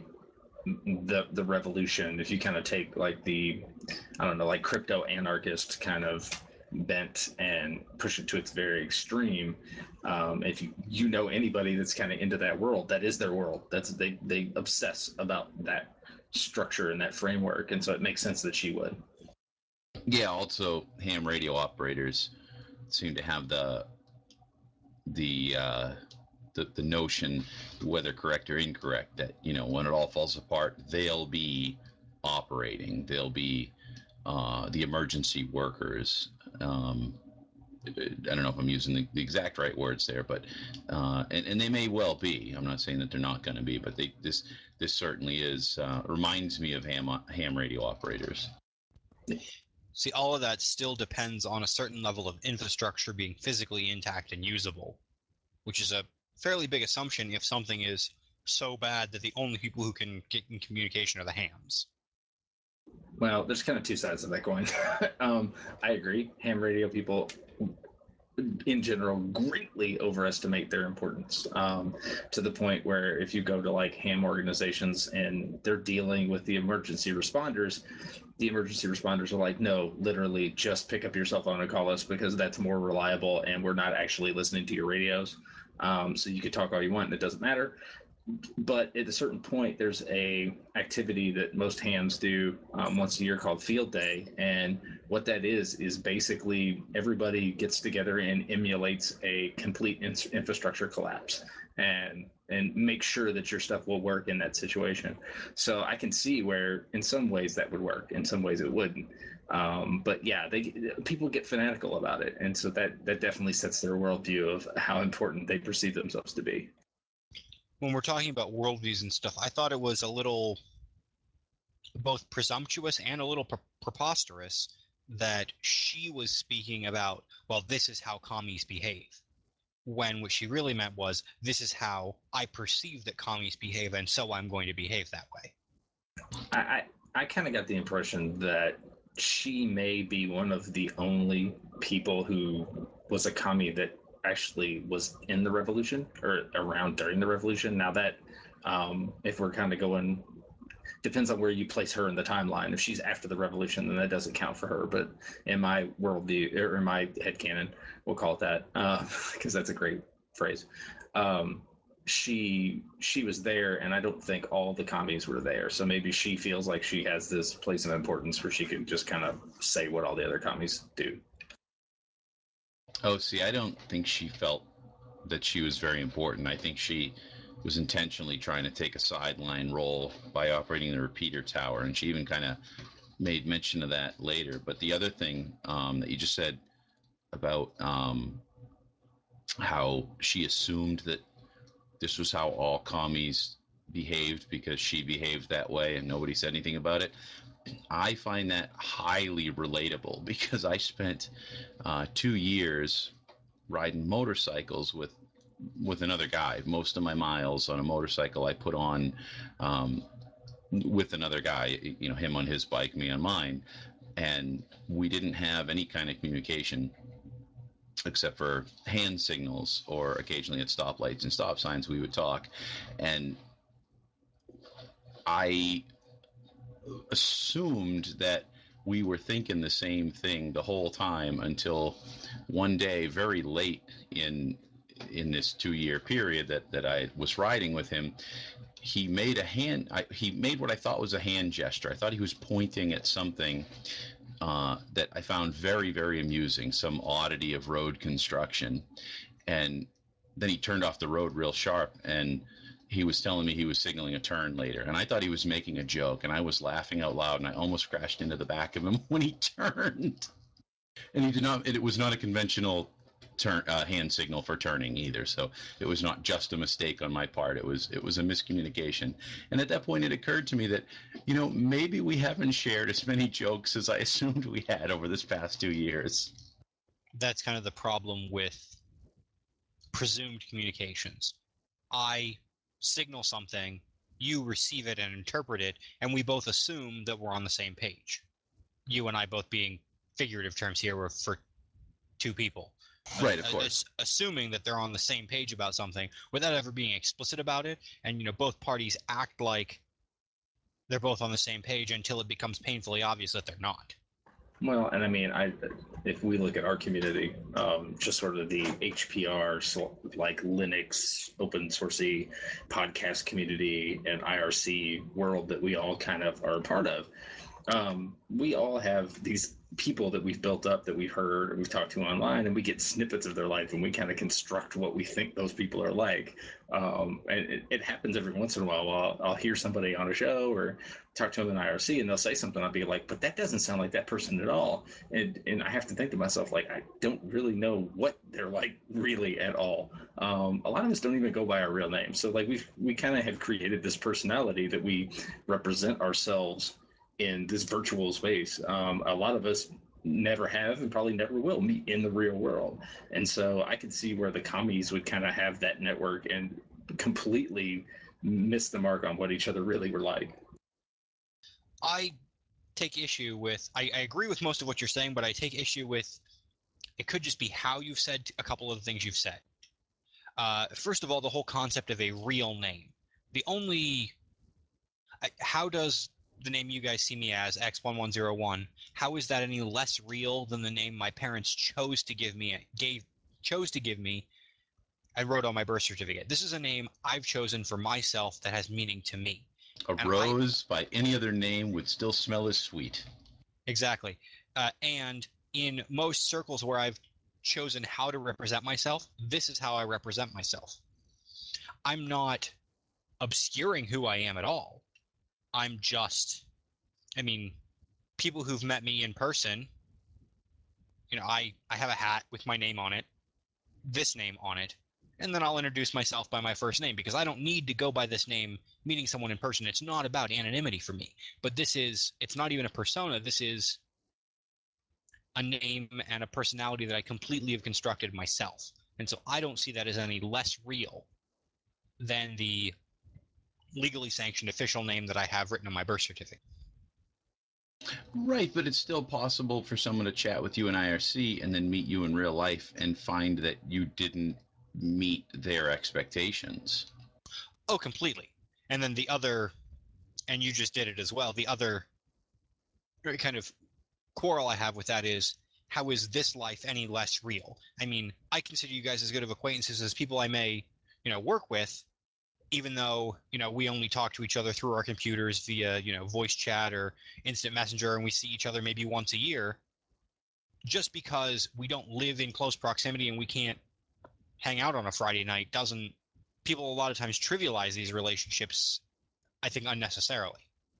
the the revolution, if you kind of take like the, I don't know, like crypto anarchist kind of bent and push it to its very extreme, um, if you you know anybody that's kind of into that world, that is their world. That's they they obsess about that structure and that framework, and so it makes sense that she would. Yeah, also ham radio operators seem to have the the uh, the, the notion, whether correct or incorrect, that, you know, when it all falls apart, they'll be operating. They'll be uh, the emergency workers. Um, I don't know if I'm using the, the exact right words there, but uh, and, and they may well be. I'm not saying that they're not going to be, but they, this this certainly is uh, reminds me of ham ham radio operators. See, all of that still depends on a certain level of infrastructure being physically intact and usable, which is a fairly big assumption if something is so bad that the only people who can get in communication are the hams. Well, there's kind of two sides of that coin. um, I agree. Ham radio people, in general, greatly overestimate their importance, um, to the point where if you go to like ham organizations and they're dealing with the emergency responders, the emergency responders are like, no, literally just pick up your cell phone and call us because that's more reliable and we're not actually listening to your radios. Um, so you can talk all you want and it doesn't matter. But at a certain point, there's a activity that most hams do um, once a year called Field Day, and what that is is basically everybody gets together and emulates a complete in- infrastructure collapse, and and make sure that your stuff will work in that situation. So I can see where, in some ways, that would work. In some ways, it wouldn't. Um, but yeah, they people get fanatical about it, and so that that definitely sets their worldview of how important they perceive themselves to be. When we're talking about worldviews and stuff, I thought it was a little both presumptuous and a little pre- preposterous that she was speaking about, well, this is how commies behave, when what she really meant was, this is how I perceive that commies behave, and so I'm going to behave that way. I, I, I kind of got the impression that she may be one of the only people who was a commie that actually was in the revolution or around during the revolution. Now that, um, if we're kind of going, depends on where you place her in the timeline. If she's after the revolution, then that doesn't count for her. But in my worldview, or in my headcanon, we'll call it that, because uh, that's a great phrase. Um, she she was there, and I don't think all the commies were there. So maybe she feels like she has this place of importance where she can just kind of say what all the other commies do. Oh, see, I don't think she felt that she was very important. I think she was intentionally trying to take a sideline role by operating the repeater tower, and she even kind of made mention of that later. But the other thing um, that you just said about um, how she assumed that this was how all commies behaved because she behaved that way and nobody said anything about it. I find that highly relatable because I spent uh, two years riding motorcycles with with another guy. Most of my miles on a motorcycle I put on um, with another guy, you know, him on his bike, me on mine. And we didn't have any kind of communication except for hand signals, or occasionally at stoplights and stop signs we would talk. And I assumed that we were thinking the same thing the whole time until one day, very late in in this two-year period that that I was riding with him, he made a hand. I, he made what I thought was a hand gesture. I thought he was pointing at something uh, that I found very, very amusing, some oddity of road construction, and then he turned off the road real sharp, and he was telling me he was signaling a turn later, and I thought he was making a joke, and I was laughing out loud, and I almost crashed into the back of him when he turned. And he did not. It was not a conventional turn uh, hand signal for turning either. So it was not just a mistake on my part. It was it was a miscommunication. And at that point, it occurred to me that, you know, maybe we haven't shared as many jokes as I assumed we had over this past two years. That's kind of the problem with presumed communications. I signal something, you receive it and interpret it, and we both assume that we're on the same page. You and I both being figurative terms here were for two people. Right, of Uh, course. assuming that they're on the same page about something without ever being explicit about it, and you know both parties act like they're both on the same page until it becomes painfully obvious that they're not. Well, and I mean, I if we look at our community, um, just sort of the H P R, so like Linux, open sourcey podcast community, and I R C world that we all kind of are a part of, um, we all have these people that we've built up that we've heard and we've talked to online, and we get snippets of their life and we kind of construct what we think those people are like. Um, and it, it happens every once in a while. I'll, I'll hear somebody on a show or talk to them in I R C and they'll say something. I'll be like, but that doesn't sound like that person at all. And, and I have to think to myself, like, I don't really know what they're like really at all. Um, a lot of us don't even go by our real name. So like we've, we kind of have created this personality that we represent ourselves in this virtual space. Um, a lot of us never have and probably never will meet in the real world. And so I could see where the commies would kind of have that network and completely miss the mark on what each other really were like. I take issue with, I, I agree with most of what you're saying, but I take issue with, it could just be how you've said a couple of the things you've said. Uh, first of all, the whole concept of a real name. The only, how does the name you guys see me as, X one one zero one, how is that any less real than the name my parents chose to give me, gave, chose to give me, I wrote on my birth certificate? This is a name I've chosen for myself that has meaning to me. A And rose I, by any other name would still smell as sweet. Exactly. Uh, and in most circles where I've chosen how to represent myself, this is how I represent myself. I'm not obscuring who I am at all. I'm just, I mean, people who've met me in person, you know, I, I have a hat with my name on it, this name on it, and then I'll introduce myself by my first name because I don't need to go by this name meeting someone in person. It's not about anonymity for me. But this is, it's not even a persona. This is a name and a personality that I completely have constructed myself. And so I don't see that as any less real than the legally sanctioned official name that I have written on my birth certificate. Right, but it's still possible for someone to chat with you in I R C and then meet you in real life and find that you didn't meet their expectations. Oh, completely. And then the other, and you just did it as well, the other kind of quarrel I have with that is, how is this life any less real? I mean, I consider you guys as good of acquaintances as people I may, you know, work with, even though, you know, we only talk to each other through our computers via, you know, voice chat or instant messenger, and we see each other maybe once a year. Just because we don't live in close proximity and we can't hang out on a Friday night doesn't, people a lot of times trivialize these relationships, I think, unnecessarily.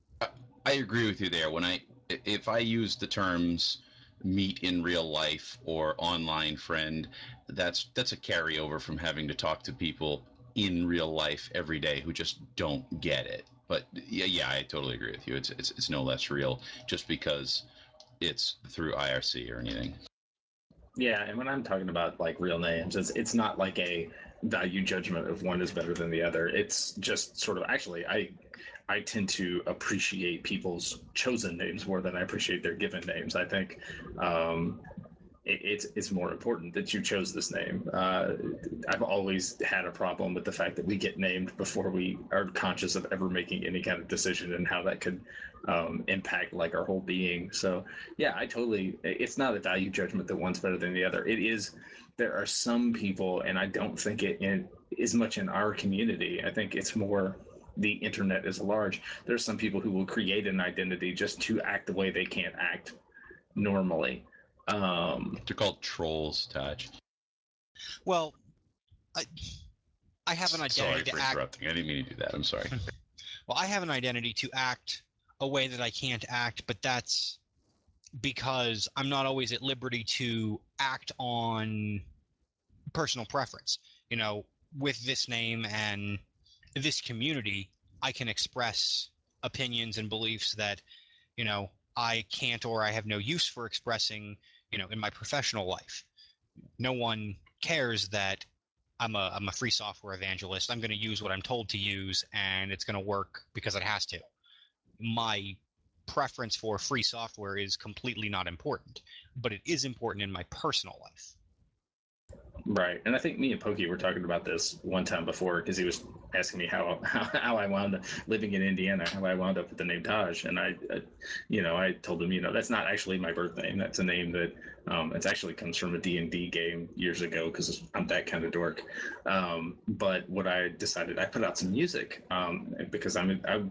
I agree with you there. When I, if I use the terms meet in real life or online friend, that's that's a carryover from having to talk to people in real life every day who just don't get it. But yeah, yeah, I totally agree with you. It's it's it's no less real just because it's through I R C or anything. Yeah, and when I'm talking about like real names, it's it's not like a value judgment of one is better than the other. It's just sort of, actually, I I tend to appreciate people's chosen names more than I appreciate their given names. I think um, it, it's it's more important that you chose this name. Uh, I've always had a problem with the fact that we get named before we are conscious of ever making any kind of decision and how that could um, impact like our whole being. So yeah, I totally. It's not a value judgment that one's better than the other. It is. There are some people, and I don't think it in, is much in our community. I think it's more the internet is large. There's some people who will create an identity just to act the way they can't act normally. Um, They're called trolls, Taj. Well, I, I have an Sorry identity for to act. interrupting. I didn't mean to do that. I'm sorry. Well, I have an identity to act a way that I can't act, but that's because I'm not always at liberty to act on personal preference. You know, with this name and this community, I can express opinions and beliefs that, you know, I can't or I have no use for expressing, you know, in my professional life. No one cares that I'm a I'm a free software evangelist. I'm going to use what I'm told to use, and it's going to work because it has to. My preference for free software is completely not important, but it is important in my personal life. Right, and I think me and Pokey were talking about this one time before because he was asking me how, how how I wound up living in Indiana, how I wound up with the name Taj, and I, I you know, I told him, you know, that's not actually my birth name. That's a name that um, it actually comes from a D and D game years ago because I'm that kind of dork. Um, but what I decided, I put out some music um, because I'm I'm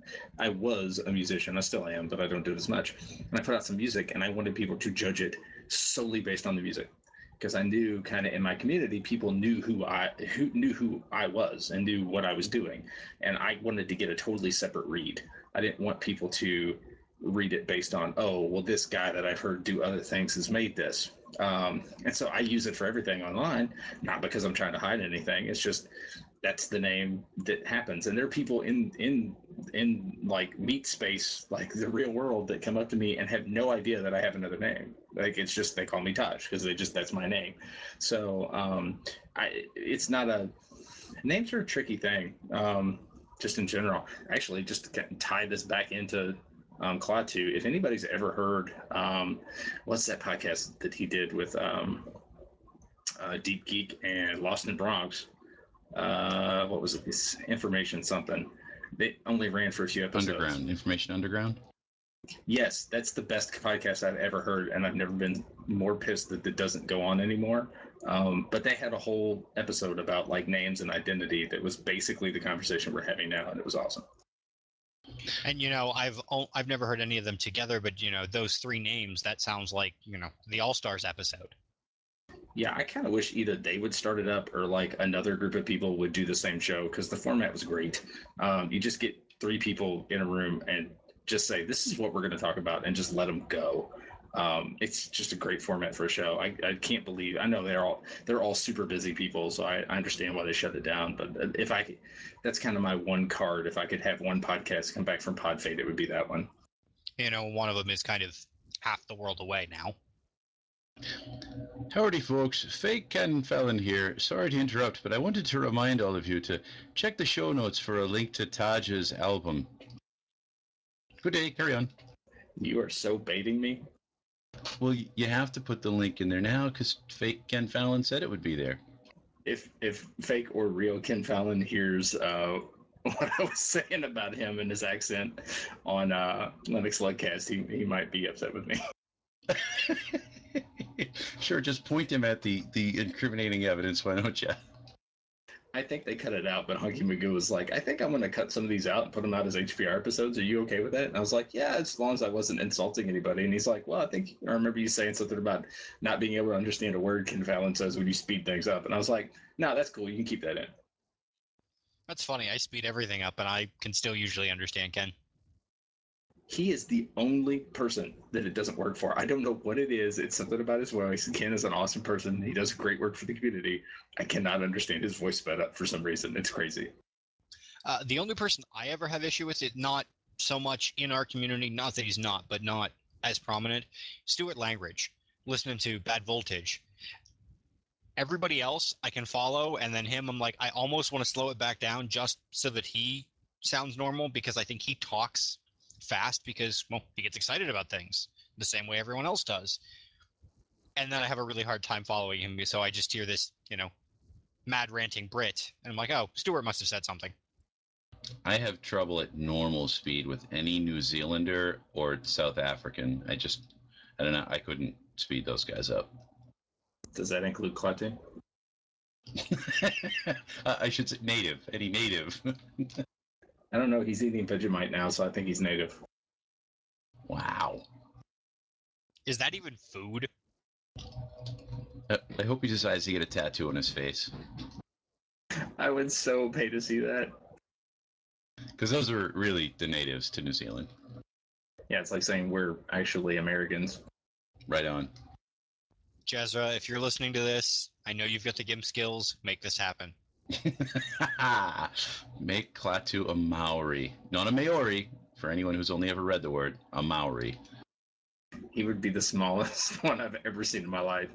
I was a musician. I still am, but I don't do it as much. And I put out some music, and I wanted people to judge it solely based on the music, because I knew kind of in my community, people knew who I who knew who I was and knew what I was doing, and I wanted to get a totally separate read. I didn't want people to read it based on, oh, well, this guy that I've heard do other things has made this. Um, and so I use it for everything online, not because I'm trying to hide anything. It's just that's the name that happens. And there are people in in in like meat space, like the real world, that come up to me and have no idea that I have another name. Like it's just they call me Taj because they just that's my name. So um, I it's not a names are a tricky thing. Um, just in general, actually, just to tie this back into um, Klaatu, if anybody's ever heard, um, what's that podcast that he did with um, uh, Deep Geek and Lost in Bronx? Uh, what was it? This information something. They only ran for a few episodes. Underground information underground. Yes, that's the best podcast I've ever heard, and I've never been more pissed that it doesn't go on anymore. Um, but they had a whole episode about like names and identity that was basically the conversation we're having now, and it was awesome. And you know, I've I've never heard any of them together, but you know, those three names, that sounds like, you know, the All Stars episode. Yeah, I kind of wish either they would start it up or like another group of people would do the same show, because the format was great. Um, you just get three people in a room and just say, this is what we're going to talk about, and just let them go. Um, it's just a great format for a show. I, I can't believe, I know they're all they're all super busy people, so I, I understand why they shut it down. But if I could, that's kind of my one card. If I could have one podcast come back from Pod Fade, it would be that one. You know, one of them is kind of half the world away now. Howdy, folks. Fake Ken Fallon here. Sorry to interrupt, but I wanted to remind all of you to check the show notes for a link to Taj's album. Good day. Carry on. You are so baiting me. Well, you have to put the link in there now because Fake Ken Fallon said it would be there. If if fake or real Ken Fallon hears uh, what I was saying about him and his accent on uh, Linux Ludcast, he, he might be upset with me. Sure, just point him at the, the incriminating evidence, why don't you? I think they cut it out, but Hunky Magoo was like, I think I'm going to cut some of these out and put them out as H P R episodes. Are you okay with that? And I was like, yeah, as long as I wasn't insulting anybody. And he's like, well, I think I remember you saying something about not being able to understand a word Ken Fallon says when you speed things up. And I was like, no, that's cool. You can keep that in. That's funny. I speed everything up, and I can still usually understand Ken. He is the only person that it doesn't work for. I don't know what it is. It's something about his voice. Ken is an awesome person. He does great work for the community. I cannot understand his voice sped up for some reason. It's crazy. Uh, the only person I ever have issue with it, not so much in our community, not that he's not, but not as prominent, Stuart Langridge, listening to Bad Voltage. Everybody else I can follow, and then him, I'm like, I almost want to slow it back down just so that he sounds normal, because I think he talks fast because, well, he gets excited about things the same way everyone else does. And then I have a really hard time following him, so I just hear this, you know, mad ranting Brit, and I'm like, oh, Stuart must have said something. I have trouble at normal speed with any New Zealander or South African. I just, I don't know, I couldn't speed those guys up. Does that include Klaatu? I should say native, any native. I don't know. He's eating Vegemite now, so I think he's native. Wow. Is that even food? Uh, I hope he decides to get a tattoo on his face. I would so pay to see that. Because those are really the natives to New Zealand. Yeah, it's like saying we're actually Americans. Right on. Jezra, if you're listening to this, I know you've got the GIMP skills. Make this happen. Make Klaatu a Maori. Not a Maori, for anyone who's only ever read the word. A Maori. He would be the smallest one I've ever seen in my life.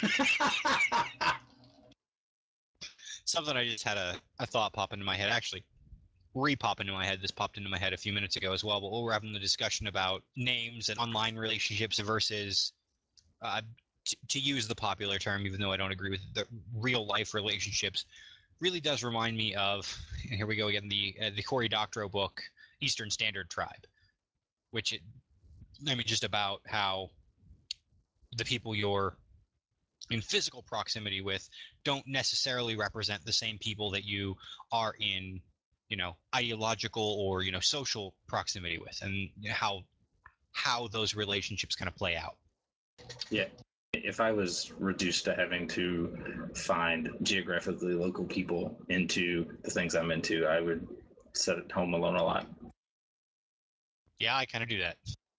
Something I just had a, a thought pop into my head. Actually, re-pop into my head. This popped into my head a few minutes ago as well. But we're having the discussion about names and online relationships versus, uh, t- to use the popular term, even though I don't agree with the real life relationships, really does remind me of, and here we go again, the uh, the Cory Doctorow book, Eastern Standard Tribe, which, it, I mean, just about how the people you're in physical proximity with don't necessarily represent the same people that you are in, you know, ideological or, you know, social proximity with, and how how those relationships kind of play out. Yeah. If I was reduced to having to find geographically local people into the things I'm into, I would sit at home alone a lot. Yeah, I kind of do that.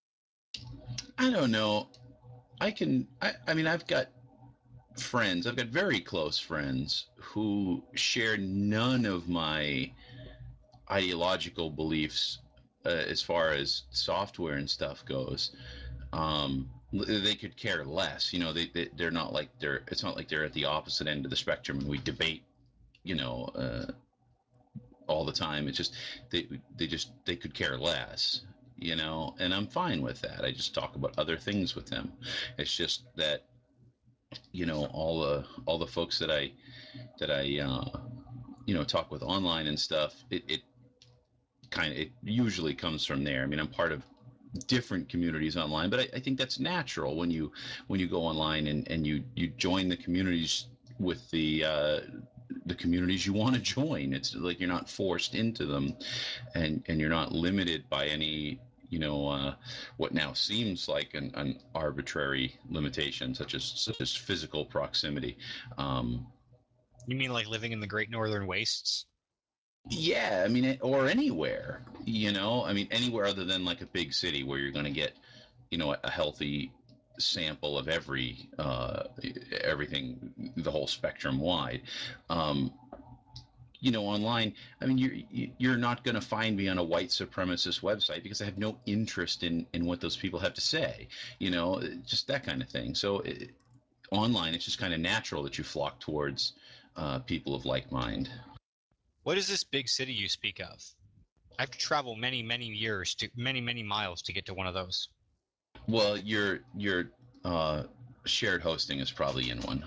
I don't know. I can, I, I mean, I've got friends, I've got very close friends who share none of my ideological beliefs uh, as far as software and stuff goes. Um, they could care less, you know, they, they, they're not like they're, it's not like they're at the opposite end of the spectrum and we debate, you know, uh, all the time. It's just, they, they just, they could care less, you know, and I'm fine with that. I just talk about other things with them. It's just that, you know, all the, all the folks that I, that I, uh, you know, talk with online and stuff, it, it kind of, it usually comes from there. I mean, I'm part of different communities online, but I, I think that's natural when you when you go online and, and you you join the communities with the uh, the communities you want to join. It's like you're not forced into them, and and you're not limited by any, you know, uh, what now seems like an, an arbitrary limitation, such as such as physical proximity. Um, You mean like living in the Great Northern Wastes? Yeah, I mean, or anywhere, you know, I mean, anywhere other than like a big city where you're going to get, you know, a healthy sample of every, uh, everything, the whole spectrum wide. Um, you know, online, I mean, you're, you're not going to find me on a white supremacist website because I have no interest in, in what those people have to say, you know, just that kind of thing. So it, online, it's just kind of natural that you flock towards uh, people of like mind. What is this big city you speak of? I have to travel many, many years to many, many miles to get to one of those. Well, your your uh, shared hosting is probably in one.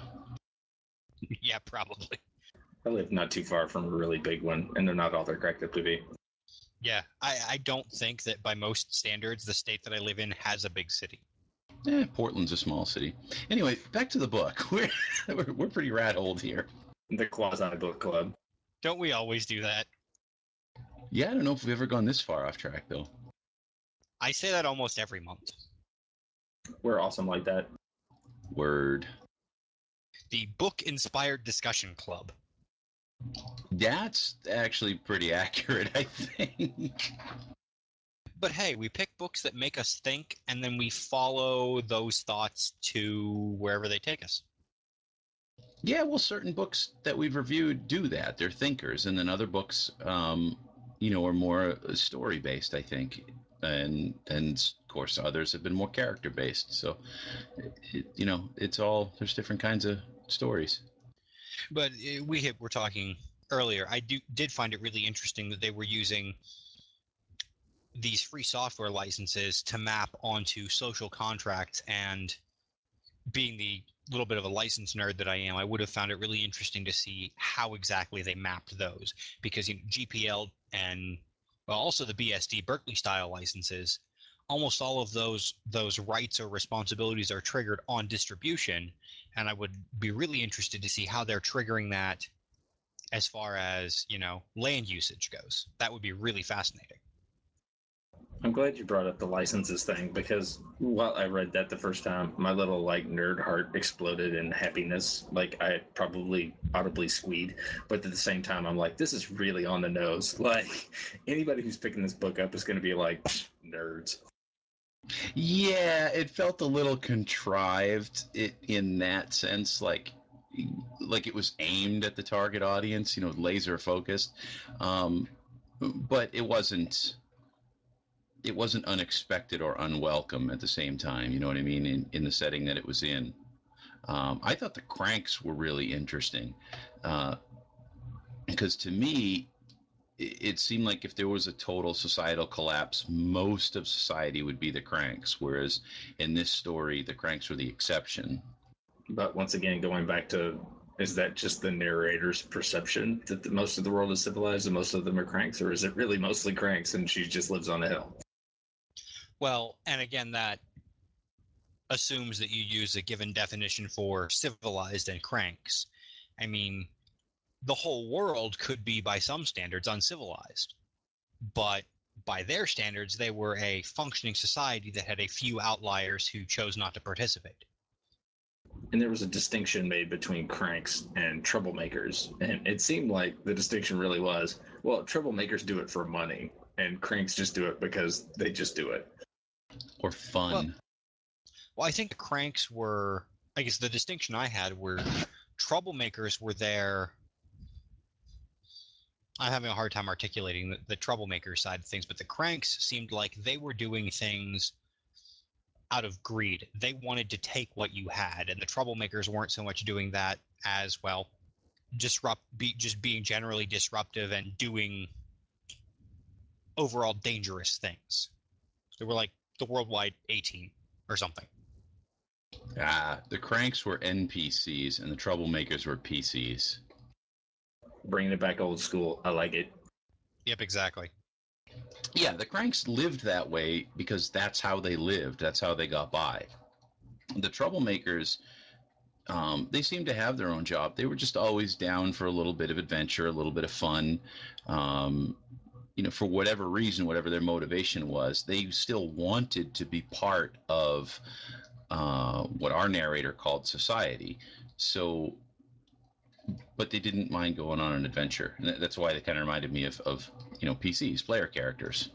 Yeah, probably. I live not too far from a really big one, and they're not all they're cracked up to be. Yeah, I, I don't think that by most standards, the state that I live in has a big city. Eh, Portland's a small city. Anyway, back to the book. We're we're, we're pretty rat old here. The Quasi Book Club. Don't we always do that? Yeah, I don't know if we've ever gone this far off track though. I say that almost every month. We're awesome like that. Word. The Book Inspired Discussion Club. That's actually pretty accurate, I think. But hey, we pick books that make us think, and then we follow those thoughts to wherever they take us. Yeah, well, certain books that we've reviewed do that. They're thinkers, and then other books, um, you know, are more story based, I think, and and of course others have been more character based. So, it, you know, it's all there's different kinds of stories. But uh, we hit, were talking earlier. I do did find it really interesting that they were using these free software licenses to map onto social contracts, and being the little bit of a license nerd that I am, I would have found it really interesting to see how exactly they mapped those, because you know, G P L and well, also the B S D Berkeley style licenses, almost all of those those rights or responsibilities are triggered on distribution, and I would be really interested to see how they're triggering that as far as, you know, land usage goes. That would be really fascinating. I'm glad you brought up the licenses thing, because while I read that the first time, my little like nerd heart exploded in happiness. Like I probably audibly squeed, but at the same time, I'm like, this is really on the nose. Like anybody who's picking this book up is going to be like, nerds. Yeah, it felt a little contrived it, in that sense, like like it was aimed at the target audience, you know, laser focused. Um, but it wasn't it wasn't unexpected or unwelcome at the same time. You know what I mean? In in the setting that it was in, um, I thought the cranks were really interesting uh, because to me, it seemed like if there was a total societal collapse, most of society would be the cranks, whereas in this story, the cranks were the exception. But once again, going back to, is that just the narrator's perception that the, most of the world is civilized and most of them are cranks, or is it really mostly cranks and she just lives on a hill? Well, and again, that assumes that you use a given definition for civilized and cranks. I mean, the whole world could be, by some standards, uncivilized. But by their standards, they were a functioning society that had a few outliers who chose not to participate. And there was a distinction made between cranks and troublemakers. And it seemed like the distinction really was, well, troublemakers do it for money, and cranks just do it because they just do it. Or fun. Well, well I think the cranks were, I guess the distinction I had were troublemakers were there. I'm having a hard time articulating the, the troublemaker side of things, but the cranks seemed like they were doing things out of greed. They wanted to take what you had, and the troublemakers weren't so much doing that as, well, disrupt, be, just being generally disruptive and doing overall dangerous things. They were like the worldwide A-team or something. Ah, the cranks were N P Cs and the troublemakers were P Cs. Bringing it back old school. I like it. Yep, exactly. Yeah, the cranks lived that way because that's how they lived. That's how they got by. The troublemakers, um, they seemed to have their own job. They were just always down for a little bit of adventure, a little bit of fun. Um, you know, for whatever reason, whatever their motivation was, they still wanted to be part of uh, what our narrator called society. So, but they didn't mind going on an adventure. And that's why they kind of reminded me of, of, you know, P Cs, player characters.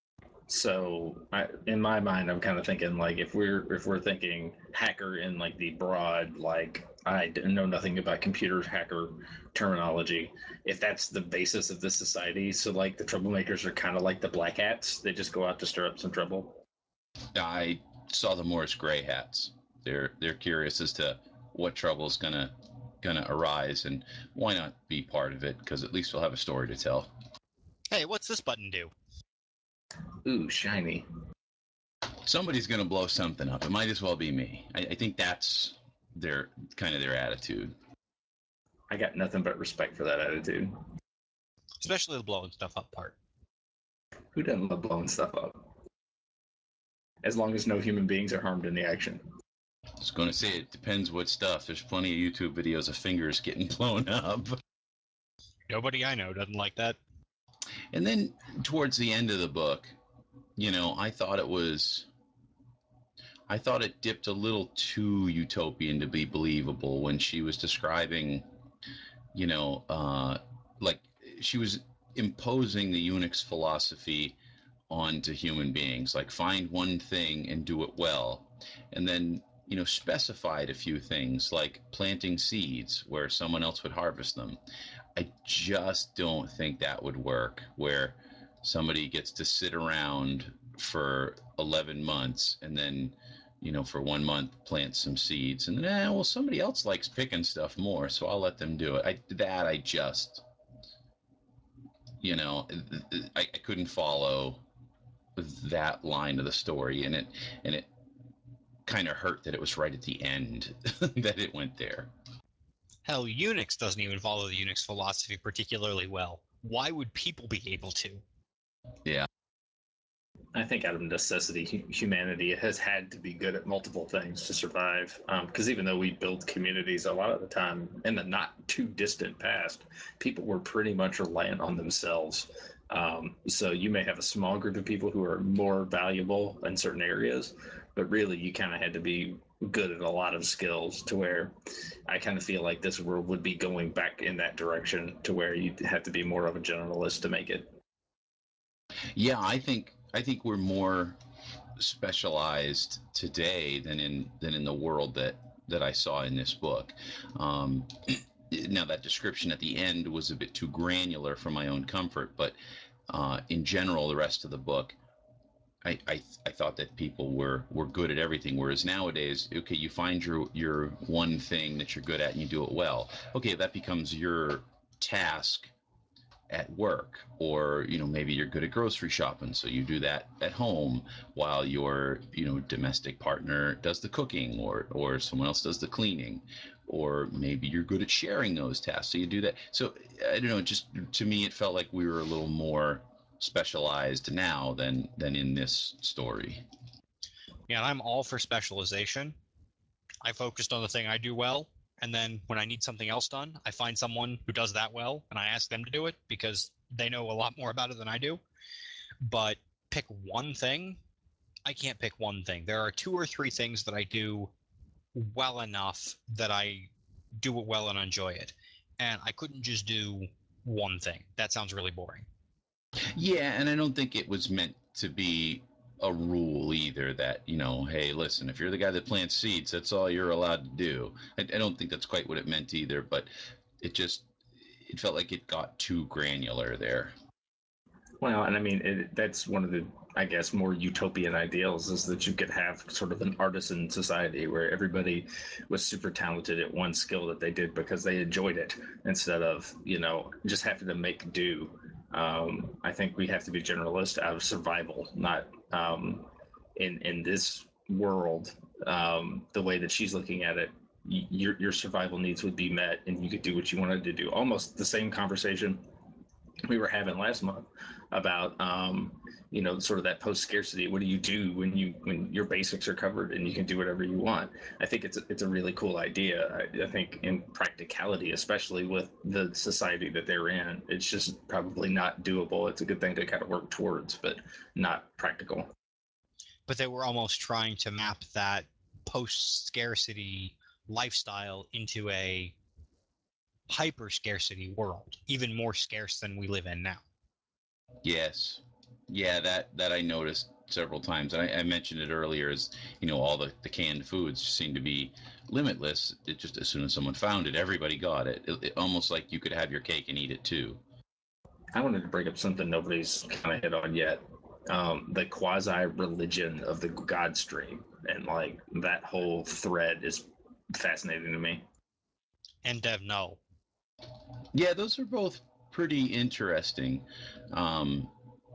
So, I, in my mind, I'm kind of thinking like if we're if we're thinking hacker in like the broad, like I know nothing about computer hacker terminology. If that's the basis of this society, so like the troublemakers are kind of like the black hats. They just go out to stir up some trouble. I saw them more as gray hats. They're they're curious as to what trouble's gonna gonna arise, and why not be part of it? Because at least we'll have a story to tell. Hey, what's this button do? Ooh, shiny. Somebody's gonna blow something up. It might as well be me. I, I think that's their kind of their attitude. I got nothing but respect for that attitude. Especially the blowing stuff up part. Who doesn't love blowing stuff up? As long as no human beings are harmed in the action. I was going to say, it depends what stuff. There's plenty of YouTube videos of fingers getting blown up. Nobody I know doesn't like that. And then towards the end of the book, you know, I thought it was, I thought it dipped a little too utopian to be believable when she was describing, you know, uh, like she was imposing the Unix philosophy onto human beings, like find one thing and do it well. And then, you know, specified a few things like planting seeds where someone else would harvest them. I just don't think that would work where somebody gets to sit around for eleven months and then, you know, for one month plant some seeds and then, eh, well, somebody else likes picking stuff more, so I'll let them do it. I, that I just, you know, I, I couldn't follow that line of the story, and it and it kind of hurt that it was right at the end that it went there. Hell, Unix doesn't even follow the Unix philosophy particularly well. Why would people be able to? Yeah. I think out of necessity, humanity has had to be good at multiple things to survive. Because um, even though we build communities, a lot of the time in the not too distant past, people were pretty much reliant on themselves. Um, so you may have a small group of people who are more valuable in certain areas, but really you kind of had to be good at a lot of skills to where I kind of feel like this world would be going back in that direction to where you'd have to be more of a generalist to make it. Yeah, I think I think we're more specialized today than in than in the world that that I saw in this book. Um, now that description at the end was a bit too granular for my own comfort, but uh, in general, the rest of the book, I, I I thought that people were were good at everything. Whereas nowadays, okay, you find your your one thing that you're good at and you do it well. Okay, that becomes your task at work, or you know, maybe you're good at grocery shopping, so you do that at home while your, you know, domestic partner does the cooking, or or someone else does the cleaning, or maybe you're good at sharing those tasks, so you do that. So I don't know, just to me it felt like we were a little more specialized now than than in this story. Yeah, and I'm all for specialization. I focused on the thing I do well, And then when I need something else done, I find someone who does that well, and I ask them to do it because they know a lot more about it than I do. But pick one thing, I can't pick one thing. There are two or three things that I do well enough that I do it well and enjoy it. And I couldn't just do one thing. That sounds really boring. Yeah, and I don't think it was meant to be a rule either that, you know, hey, listen, if you're the guy that plants seeds, that's all you're allowed to do. I, I don't think that's quite what it meant either, but it just, it felt like it got too granular there. Well, and I mean, it, that's one of the, I guess, more utopian ideals is that you could have sort of an artisan society where everybody was super talented at one skill that they did because they enjoyed it instead of, you know, just having to make do. Um, I think we have to be generalist out of survival, not um, in in this world. Um, the way that she's looking at it, y- your your survival needs would be met, and you could do what you wanted to do. Almost the same conversation we were having last month about um, you know, sort of that post scarcity. What do you do when you when your basics are covered and you can do whatever you want? I think it's a, it's a really cool idea. I, I think in practicality, especially with the society that they're in, it's just probably not doable. It's a good thing to kind of work towards, but not practical. But they were almost trying to map that post scarcity lifestyle into a hyper scarcity world, even more scarce than we live in now. Yes. Yeah, that, that I noticed several times. And I, I mentioned it earlier as, you know, all the, the canned foods seem to be limitless. It just, as soon as someone found it, everybody got it. It, it. Almost like you could have your cake and eat it too. I wanted to bring up something nobody's kind of hit on yet. Um, the quasi religion of the God stream, and like that whole thread is fascinating to me. And Dev Null. Yeah, those are both pretty interesting. Um,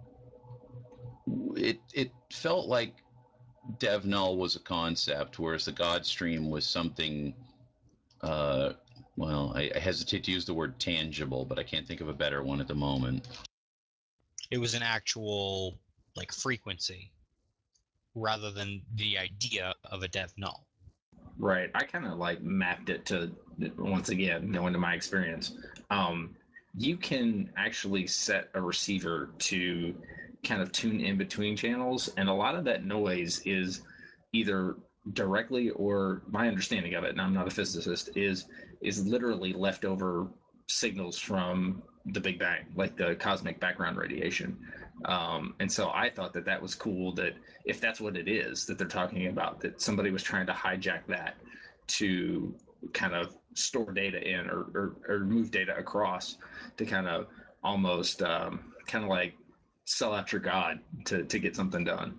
it it felt like Dev Null was a concept, whereas the God Stream was something. Uh, well, I, I hesitate to use the word tangible, but I can't think of a better one at the moment. It was an actual like frequency rather than the idea of a Dev Null. Right. I kind of like mapped it to, once again, knowing to my experience. Um, you can actually set a receiver to kind of tune in between channels, and a lot of that noise is either directly or my understanding of it, and I'm not a physicist, is is literally leftover signals from the Big Bang, like the cosmic background radiation. Um, and so I thought that that was cool that if that's what it is that they're talking about, that somebody was trying to hijack that to kind of store data in or, or, or move data across to kind of almost um, kind of like sell out your God to, to get something done.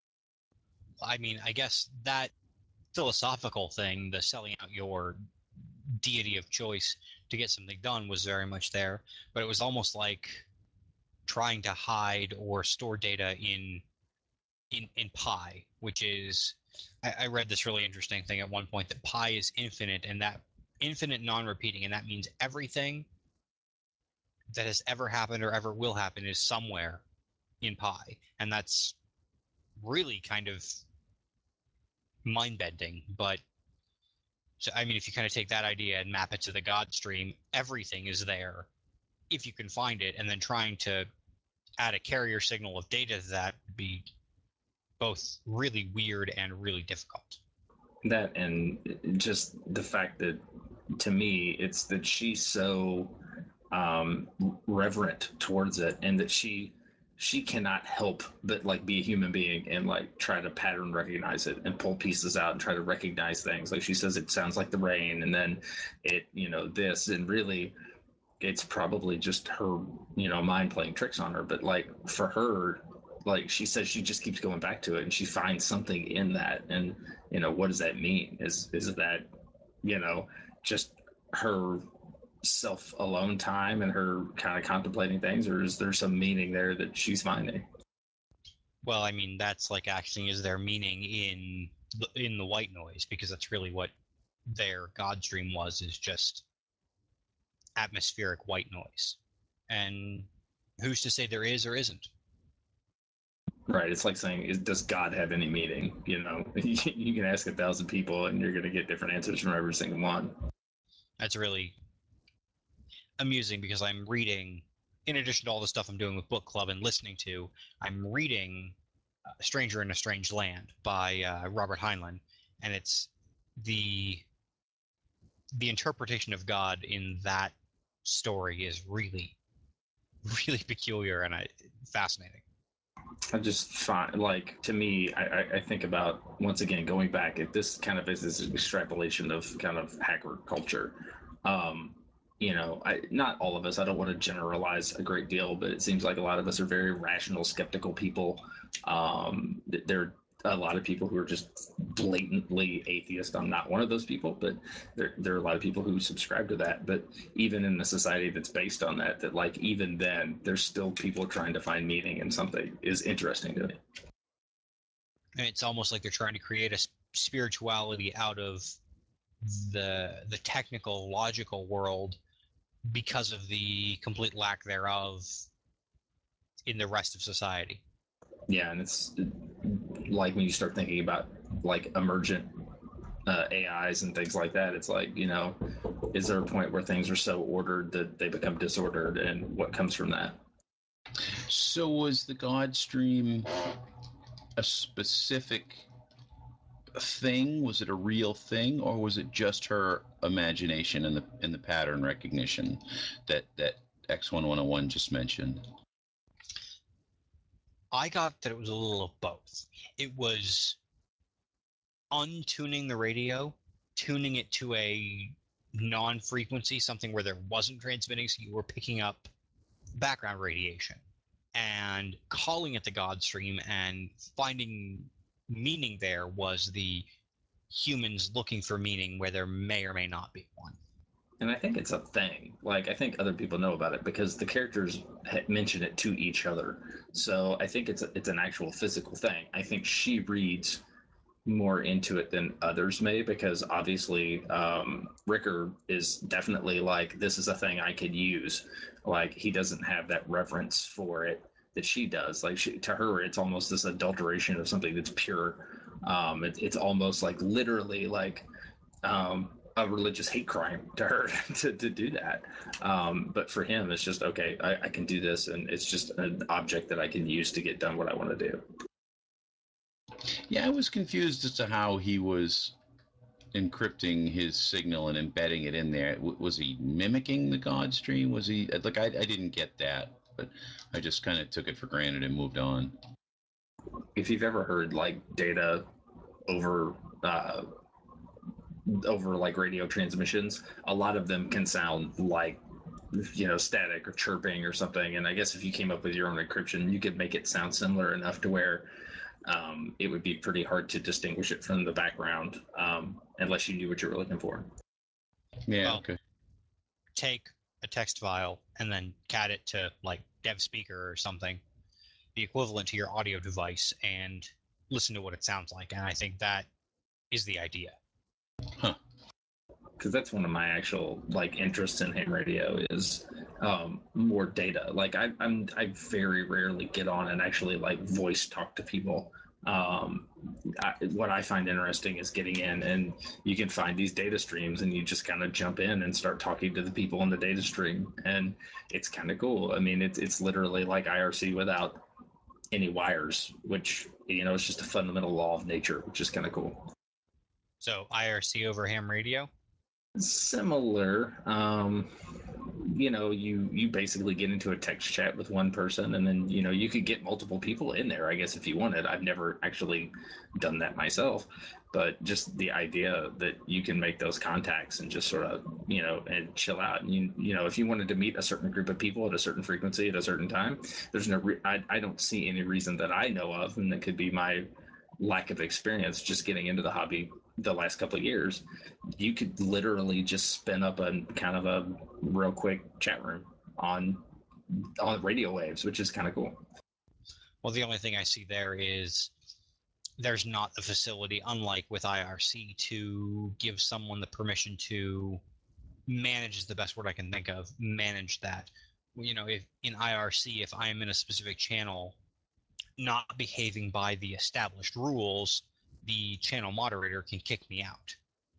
I mean, I guess that philosophical thing, the selling out your deity of choice to get something done, was very much there, but it was almost like trying to hide or store data in in in pi, which is I, I read this really interesting thing at one point that pi is infinite, and that infinite non-repeating, and that means everything that has ever happened or ever will happen is somewhere in pi, and that's really kind of mind-bending. But so I mean, if you kind of take that idea and map it to the God stream, everything is there if you can find it, and then trying to add a carrier signal of data to that would be both really weird and really difficult. That and just the fact that, to me, it's that she's so um, reverent towards it, and that she she cannot help but like be a human being and like try to pattern recognize it and pull pieces out and try to recognize things. Like she says, it sounds like the rain, and then it, you know, this, and really, it's probably just her, you know, mind playing tricks on her. But like for her, like she says, she just keeps going back to it, and she finds something in that. And you know, what does that mean? Is is that, you know, just her self alone time and her kind of contemplating things, or is there some meaning there that she's finding? Well, I mean, that's like acting as their meaning in the, in the white noise, because that's really what their God stream was, is just atmospheric white noise. And who's to say there is or isn't? Right. It's like saying, is, does God have any meaning? You know, you can ask a thousand people and you're going to get different answers from every single one. That's really amusing because I'm reading, in addition to all the stuff I'm doing with book club and listening to, I'm reading A Stranger in a Strange Land by uh, Robert Heinlein, and it's the the interpretation of God in that story is really, really peculiar and I, fascinating. I just find, like, to me, I, I, I think about, once again, going back, if this kind of is this extrapolation of kind of hacker culture. Um, you know, I, not all of us, I don't want to generalize a great deal, but it seems like a lot of us are very rational, skeptical people. Um, there are a lot of people who are just blatantly atheist. I'm not one of those people, but there, there are a lot of people who subscribe to that. But even in a society that's based on that, that like even then, there's still people trying to find meaning in something is interesting to me. And it's almost like they're trying to create a spirituality out of the the technical, logical world because of the complete lack thereof in the rest of society. Yeah, and it's like when you start thinking about like emergent uh, A Is and things like that, it's like, you know, is there a point where things are so ordered that they become disordered, and what comes from that? So was the God stream a specific thing? Was it a real thing, or was it just her imagination and the and the pattern recognition that that X one one oh one just mentioned? I got that it was a little of both. It was untuning the radio, tuning it to a non-frequency, something where there wasn't transmitting, so you were picking up background radiation, and calling it the God stream and finding meaning there was the humans looking for meaning where there may or may not be one. And I think it's a thing. Like, I think other people know about it because the characters mention it to each other. So I think it's a, it's an actual physical thing. I think she reads more into it than others may, because obviously um, Ricker is definitely like, this is a thing I could use. Like, he doesn't have that reverence for it that she does. Like, she, to her, it's almost this adulteration of something that's pure. Um, it, it's almost like literally like um, a religious hate crime to her to, to do that. Um, but for him, it's just, okay, I, I can do this, and it's just an object that I can use to get done what I want to do. Yeah, I was confused as to how he was encrypting his signal and embedding it in there. W- was he mimicking the God stream? Was he like I, I didn't get that, but I just kind of took it for granted and moved on. If you've ever heard like data over uh, over like radio transmissions, a lot of them can sound like, you know, static or chirping or something. And I guess if you came up with your own encryption, you could make it sound similar enough to where um, it would be pretty hard to distinguish it from the background, um, unless you knew what you were looking for. Yeah, Well, okay. take a text file and then cat it to like dev speaker or something, the equivalent to your audio device, and listen to what it sounds like. And I think that is the idea. Huh. Because that's one of my actual like interests in ham radio is um, more data. Like I, I'm, I very rarely get on and actually like voice talk to people. Um, I, what I find interesting is getting in, and you can find these data streams, and you just kind of jump in and start talking to the people in the data stream, and it's kind of cool. I mean, it's it's literally like I R C without any wires, which, you know, it's just a fundamental law of nature, which is kind of cool. So I R C over ham radio. Similar. Um, you know, you you basically get into a text chat with one person, and then, you know, you could get multiple people in there, I guess, if you wanted. I've never actually done that myself, but just the idea that you can make those contacts and just sort of, you know, and chill out. And you you know, if you wanted to meet a certain group of people at a certain frequency at a certain time, there's no re- I, I don't see any reason that I know of, and that could be my lack of experience just getting into the hobby the last couple of years. You could literally just spin up a kind of a real quick chat room on on radio waves, which is kind of cool. Well, the only thing I see there is there's not the facility, unlike with I R C, to give someone the permission to manage is the best word I can think of, manage that. You know, if in I R C, if I am in a specific channel not behaving by the established rules, the channel moderator can kick me out.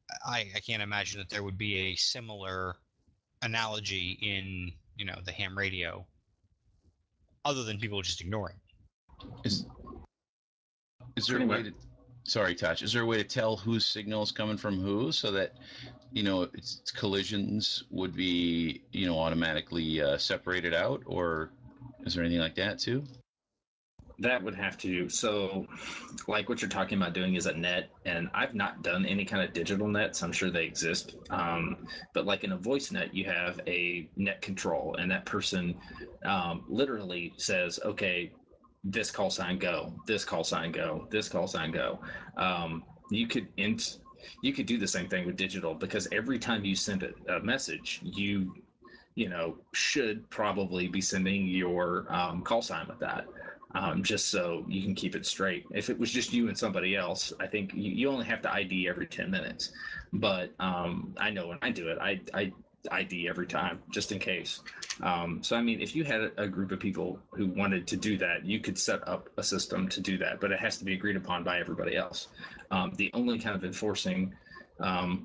I, I can't imagine that there would be a similar analogy in, you know, the ham radio, other than people just ignoring. Is is there a way to? Sorry, Tosh. Is there a way to tell whose signal is coming from who, so that you know it's, it's collisions would be you know automatically uh, separated out, or is there anything like that too? That would have to. So, like what you're talking about doing is a net, and I've not done any kind of digital nets. I'm sure they exist. Um, but like in a voice net, you have a net control, and that person um, literally says, okay, this call sign go, this call sign go, this call sign go. Um, you could int- you could do the same thing with digital, because every time you send a, a message, you you know should probably be sending your um, call sign with that, um, just so you can keep it straight. If it was just you and somebody else, I think you, you only have to I D every ten minutes. But um, I know when I do it, I, I I D every time, just in case. Um, so, I mean, if you had a, a group of people who wanted to do that, you could set up a system to do that, but it has to be agreed upon by everybody else. Um, the only kind of enforcing um,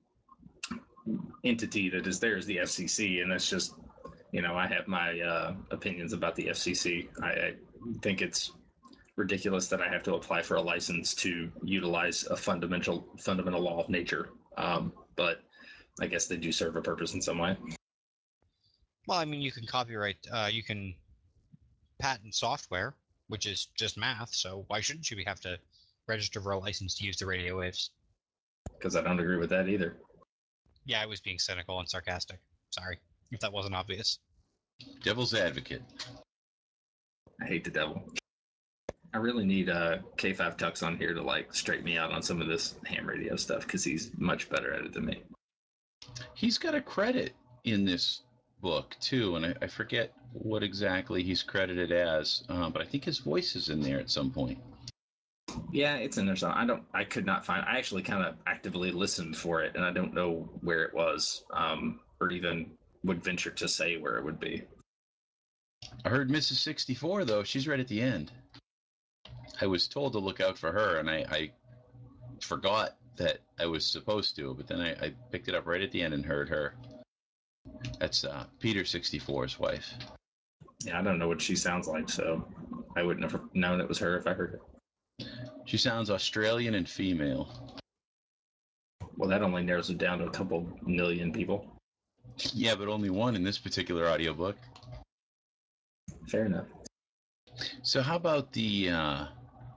entity that is there is the F C C, and that's just, you know, I have my uh, opinions about the F C C. I, I think it's ridiculous that I have to apply for a license to utilize a fundamental fundamental law of nature. Um, but I guess they do serve a purpose in some way. Well, I mean, you can copyright, uh, you can patent software, which is just math. So why shouldn't you have to register for a license to use the radio waves? Because I don't agree with that either. Yeah, I was being cynical and sarcastic. Sorry if that wasn't obvious. Devil's advocate. I hate the devil. I really need uh, K five Tux on here to like straighten me out on some of this ham radio stuff, because he's much better at it than me. He's got a credit in this book too, and I, I forget what exactly he's credited as, uh, but I think his voice is in there at some point. Yeah, it's in there. So I don't. I could not find. I actually kind of actively listened for it, and I don't know where it was, um, or even would venture to say where it would be. I heard Missus sixty-four though. She's right at the end. I was told to look out for her, and I, I forgot that I was supposed to, but then I, I picked it up right at the end and heard her. That's uh, Peter sixty-four's wife. Yeah, I don't know what she sounds like, so I wouldn't have known it was her if I heard it. She sounds Australian and female. Well, that only narrows it down to a couple million people. Yeah, but only one in this particular audiobook. Fair enough. So how about the, uh,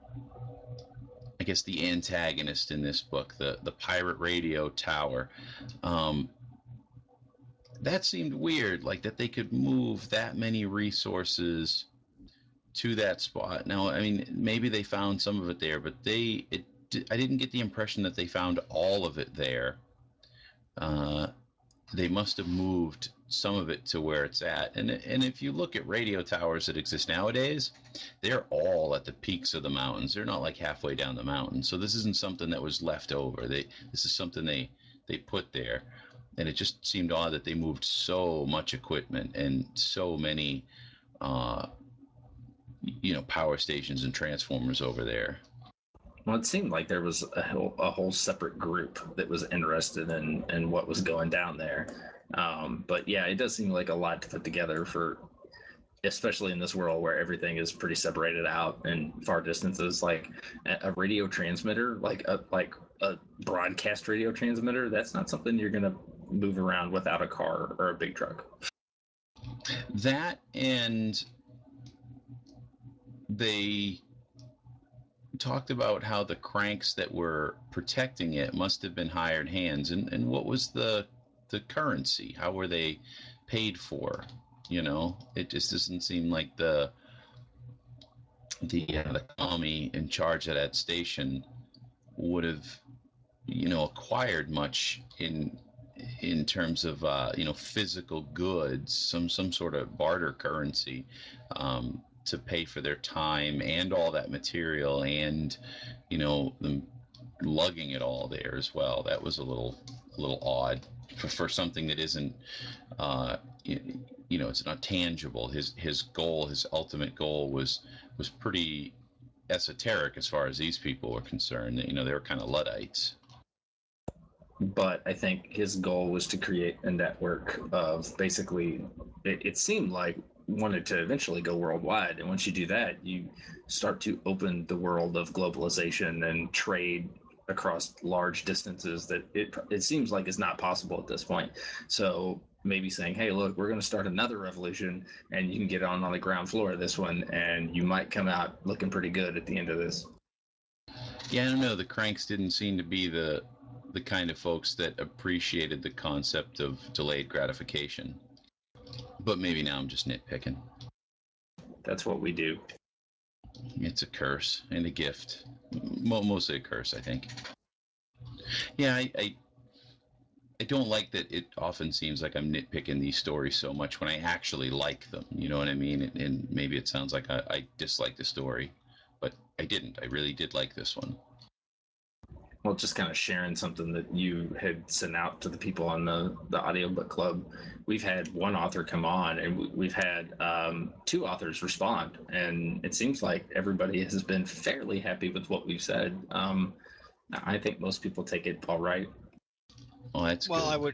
I guess the antagonist in this book, the, the pirate radio tower? Um, that seemed weird, like that they could move that many resources to that spot. Now, I mean, maybe they found some of it there, but they, it, I didn't get the impression that they found all of it there. Uh, they must have moved some of it to where it's at. And and if you look at radio towers that exist nowadays, they're all at the peaks of the mountains. They're not like halfway down the mountain. So this isn't something that was left over. They this is something they they put there. And it just seemed odd that they moved so much equipment and so many uh, you know power stations and transformers over there. Well, it seemed like there was a whole, a whole separate group that was interested in, in what was going down there. Um, but yeah, it does seem like a lot to put together for, especially in this world where everything is pretty separated out and far distances. Like a, a radio transmitter, like a like a broadcast radio transmitter, that's not something you're gonna move around without a car or a big truck. That, and they talked about how the cranks that were protecting it must have been hired hands, and and what was the the currency? How were they paid for? You know, it just doesn't seem like the the uh, the commie in charge of that station would have, you know, acquired much in in terms of uh, you know physical goods, some some sort of barter currency, um, to pay for their time and all that material, and you know them lugging it all there as well. That was a little a little odd for, for something that isn't uh, you, you know it's not tangible. His his goal, his ultimate goal was was pretty esoteric as far as these people were concerned. You know, they were kind of Luddites. but I think his goal was to create a network of basically, it, it seemed like wanted to eventually go worldwide. And once you do that, you start to open the world of globalization and trade across large distances that it, it seems like is not possible at this point. So maybe saying, hey, look, we're going to start another revolution and you can get on on the ground floor of this one and you might come out looking pretty good at the end of this. Yeah, I don't know. The Cranks didn't seem to be the the kind of folks that appreciated the concept of delayed gratification. But maybe now I'm just nitpicking. That's what we do. It's a curse and a gift. Mostly a curse, I think. Yeah, I, I I don't like that it often seems like I'm nitpicking these stories so much when I actually like them. You know what I mean? And, and maybe it sounds like I, I dislike the story, but I didn't. I really did like this one. Well, just kind of sharing something that you had sent out to the people on the, the audiobook club. We've had one author come on and we've had um, two authors respond. And it seems like everybody has been fairly happy with what we've said. Um, I think most people take it all right. Oh, that's well, good. I would,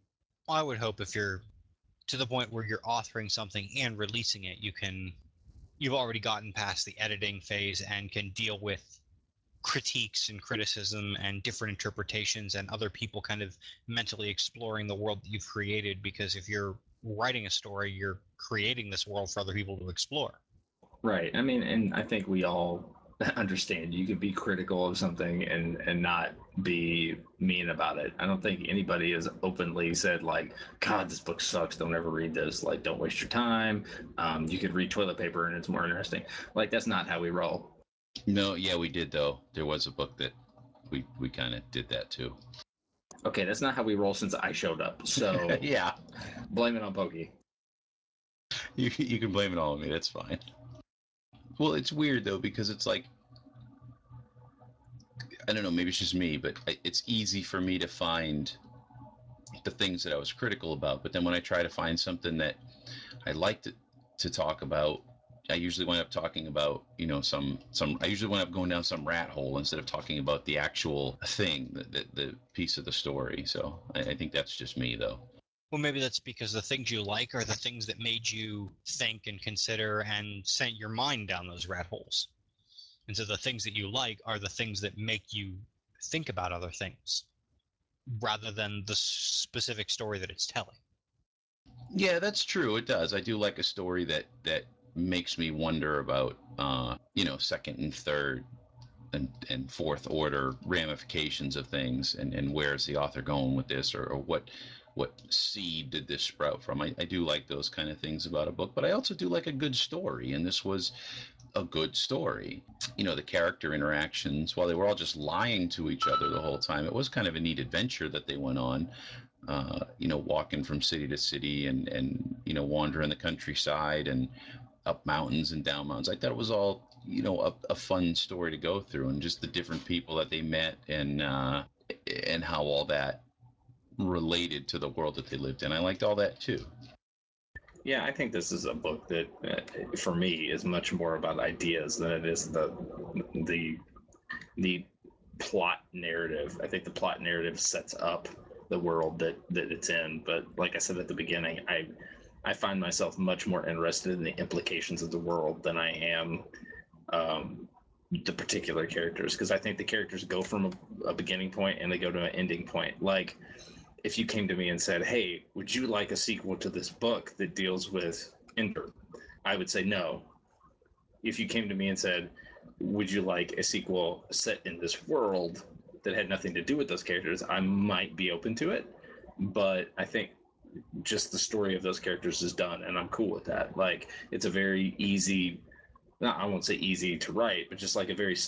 I would hope if you're to the point where you're authoring something and releasing it, you can, you've already gotten past the editing phase and can deal with critiques and criticism and different interpretations and other people kind of mentally exploring the world that you've created. Because if you're writing a story, you're creating this world for other people to explore. Right. I mean, and I think we all understand you could be critical of something and and not be mean about it. I don't think anybody has openly said like, God, this book sucks, don't ever read this, like don't waste your time. Um, you could read toilet paper and it's more interesting. Like that's not how we roll. No, yeah, we did though. There was a book that we we kind of did that too. Okay, that's not how we roll since I showed up. So yeah, blame it on Pokey. you you can blame it all on me. That's fine. Well, it's weird though because it's like, I don't know, maybe it's just me, but it's easy for me to find the things that I was critical about. But then when I try to find something that I like to, to talk about, I usually wind up talking about, you know, some, some, I usually wind up going down some rat hole instead of talking about the actual thing, the, the, the piece of the story. So I, I think that's just me though. Well, maybe that's because the things you like are the things that made you think and consider and sent your mind down those rat holes. And so the things that you like are the things that make you think about other things rather than the specific story that it's telling. Yeah, that's true. It does. I do like a story that, that makes me wonder about, uh, you know, second and third and, and fourth order ramifications of things, and, and where's the author going with this, or, or what what seed did this sprout from. I, I do like those kind of things about a book, but I also do like a good story, and this was a good story. You know, the character interactions, while they were all just lying to each other the whole time, it was kind of a neat adventure that they went on. Uh, you know, walking from city to city and, and, you know, wandering the countryside and up mountains and down mountains. I thought it was all, you know, a, a fun story to go through, and just the different people that they met, and, uh, and how all that related to the world that they lived in. I liked all that too. Yeah, I think this is a book that, uh, for me, is much more about ideas than it is the the the plot narrative. I think the plot narrative sets up the world that that it's in. But like I said at the beginning, I I find myself much more interested in the implications of the world than I am um, the particular characters, because I think the characters go from a, a beginning point and they go to an ending point. Like if you came to me and said, "Hey, would you like a sequel to this book that deals with Ender?" I would say no. If you came to me and said, "Would you like a sequel set in this world that had nothing to do with those characters?" I might be open to it, but I think just the story of those characters is done, and I'm cool with that. Like, it's a very easy, not, I won't say easy to write, but just like a very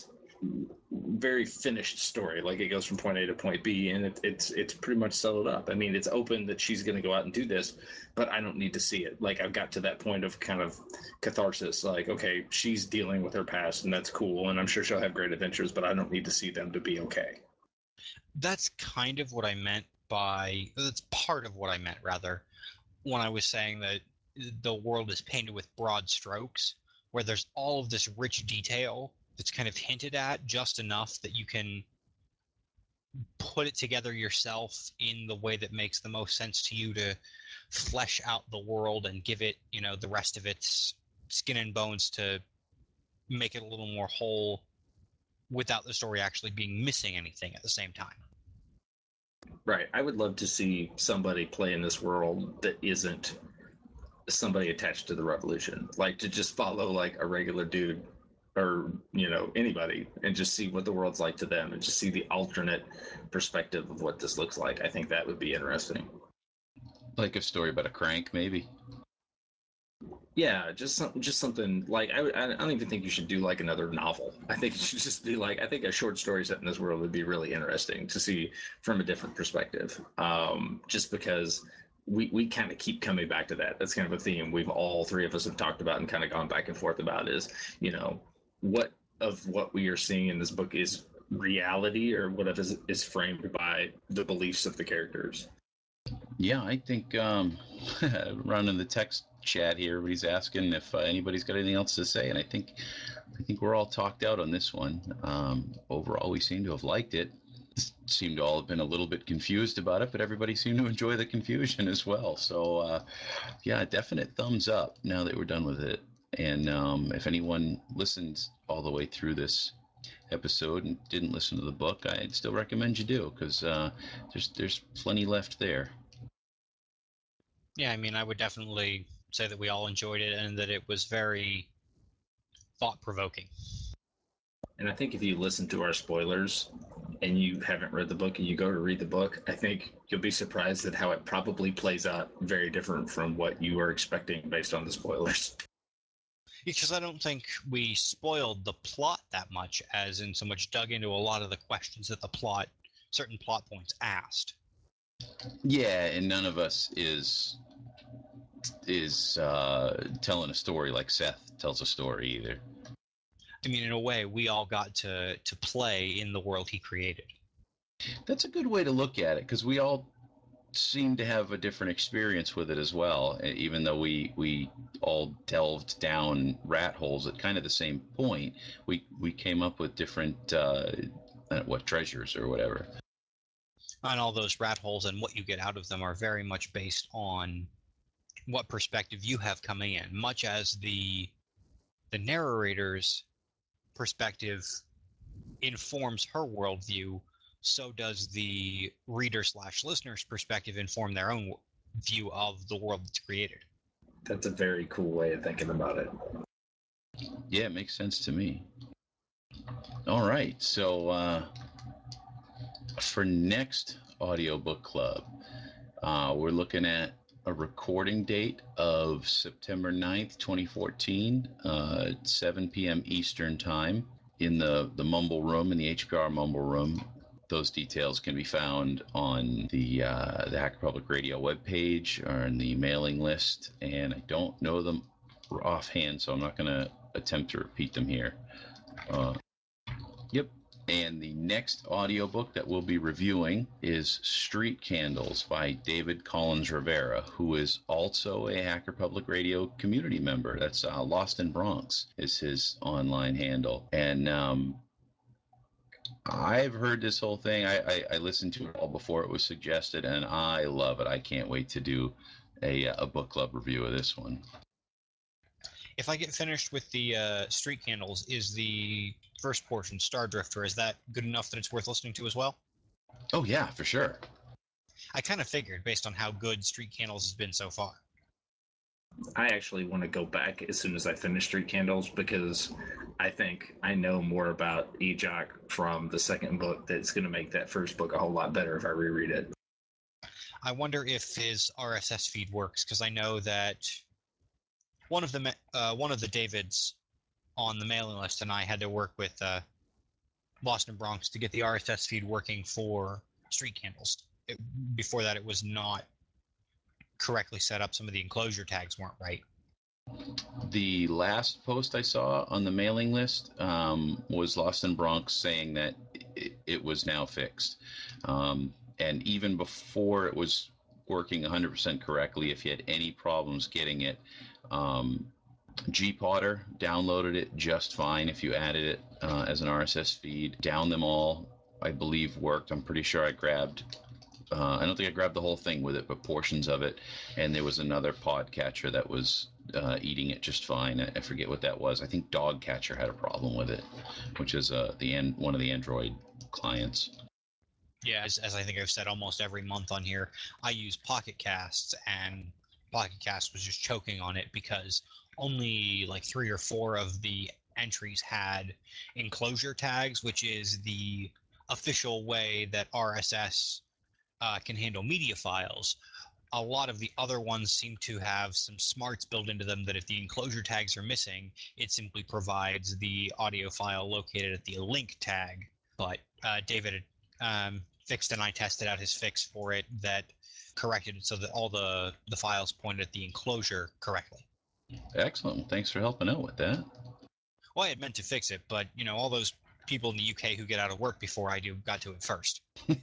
very finished story. Like it goes from point A to point B, and it, it's it's pretty much settled up. I mean, it's open that she's going to go out and do this, but I don't need to see it. Like I've got to that point of kind of catharsis. Like, okay, she's dealing with her past, and that's cool, and I'm sure she'll have great adventures, but I don't need to see them to be okay. That's kind of what I meant by, that's part of what I meant rather, when I was saying that the world is painted with broad strokes, where there's all of this rich detail that's kind of hinted at just enough that you can put it together yourself in the way that makes the most sense to you to flesh out the world and give it, you know, the rest of its skin and bones to make it a little more whole without the story actually being missing anything at the same time. Right. I would love to see somebody play in this world that isn't somebody attached to the revolution. Like to just follow like a regular dude or, you know, anybody and just see what the world's like to them and just see the alternate perspective of what this looks like. I think that would be interesting. Like a story about a crank, maybe. Yeah, just something, just something like I, I don't even think you should do like another novel. I think it should just be like I think a short story set in this world would be really interesting to see from a different perspective. Um, just because we we kind of keep coming back to that. That's kind of a theme we've all three of us have talked about and kind of gone back and forth about. Is you know what of what we are seeing in this book is reality or what of is is framed by the beliefs of the characters. Yeah, I think um, running the text chat here, everybody's asking if uh, anybody's got anything else to say, and I think I think we're all talked out on this one. Um, overall, we seem to have liked it. Seem to all have been a little bit confused about it, but everybody seemed to enjoy the confusion as well. So, uh, yeah, definite thumbs up now that we're done with it. And um, if anyone listened all the way through this episode and didn't listen to the book, I'd still recommend you do because uh, there's there's plenty left there. Yeah, I mean, I would definitely say that we all enjoyed it and that it was very thought-provoking. And I think if you listen to our spoilers and you haven't read the book and you go to read the book, I think you'll be surprised at how it probably plays out very different from what you are expecting based on the spoilers. Because I don't think we spoiled the plot that much, as in so much dug into a lot of the questions that the plot, certain plot points asked. Yeah, and none of us is is uh, telling a story like Seth tells a story either. I mean, in a way, we all got to, to play in the world he created. That's a good way to look at it, because we all seem to have a different experience with it as well, even though we we all delved down rat holes at kind of the same point. We we came up with different uh, what treasures or whatever. And all those rat holes and what you get out of them are very much based on what perspective you have coming in, much as the the narrator's perspective informs her worldview, so does the reader slash listener's perspective inform their own view of the world that's created. That's a very cool way of thinking about it. Yeah, it makes sense to me. All right, so uh, for next audiobook club, uh, we're looking at a recording date of September ninth, twenty fourteen, uh, seven p.m. Eastern Time in the, the Mumble Room, in the H P R Mumble Room. Those details can be found on the uh, the Hacker Public Radio webpage or in the mailing list, and I don't know them offhand, so I'm not going to attempt to repeat them here. Uh, yep. And the next audiobook that we'll be reviewing is Street Candles by David Collins Rivera, who is also a Hacker Public Radio community member. That's uh, Lost in Bronx is his online handle. And um, I've heard this whole thing. I, I, I listened to it all before it was suggested, and I love it. I can't wait to do a, a book club review of this one. If I get finished with the uh, Street Candles, is the first portion, Star Drifter, is that good enough that it's worth listening to as well? Oh, yeah, for sure. I kind of figured, based on how good Street Candles has been so far. I actually want to go back as soon as I finish Street Candles because I think I know more about Ejok from the second book that's going to make that first book a whole lot better if I reread it. I wonder if his R S S feed works, because I know that one of the uh, one of the Davids on the mailing list and I had to work with uh, Lost in Bronx to get the R S S feed working for Street Candles. It, before that, it was not correctly set up. Some of the enclosure tags weren't right. The last post I saw on the mailing list um, was Lost in Bronx saying that it, it was now fixed. Um, and even before it was working one hundred percent correctly, if you had any problems getting it, um, G Potter downloaded it just fine if you added it uh, as an R S S feed, downed them all I believe worked. I'm pretty sure I grabbed. Uh, I don't think I grabbed the whole thing with it, but portions of it. And there was another podcatcher that was uh, eating it just fine. I, I forget what that was. I think Dogcatcher had a problem with it, which is uh, the an- one of the Android clients. Yeah, as, as I think I've said almost every month on here, I use Pocket Casts, and Pocket Cast was just choking on it because only like three or four of the entries had enclosure tags, which is the official way that R S S uh, can handle media files. A lot of the other ones seem to have some smarts built into them that if the enclosure tags are missing, it simply provides the audio file located at the link tag. But uh, David um, fixed, and I tested out his fix for it that corrected it so that all the, the files pointed at the enclosure correctly. Excellent. Thanks for helping out with that. Well, I had meant to fix it, but you know, all those people in the U K who get out of work before I do got to it first.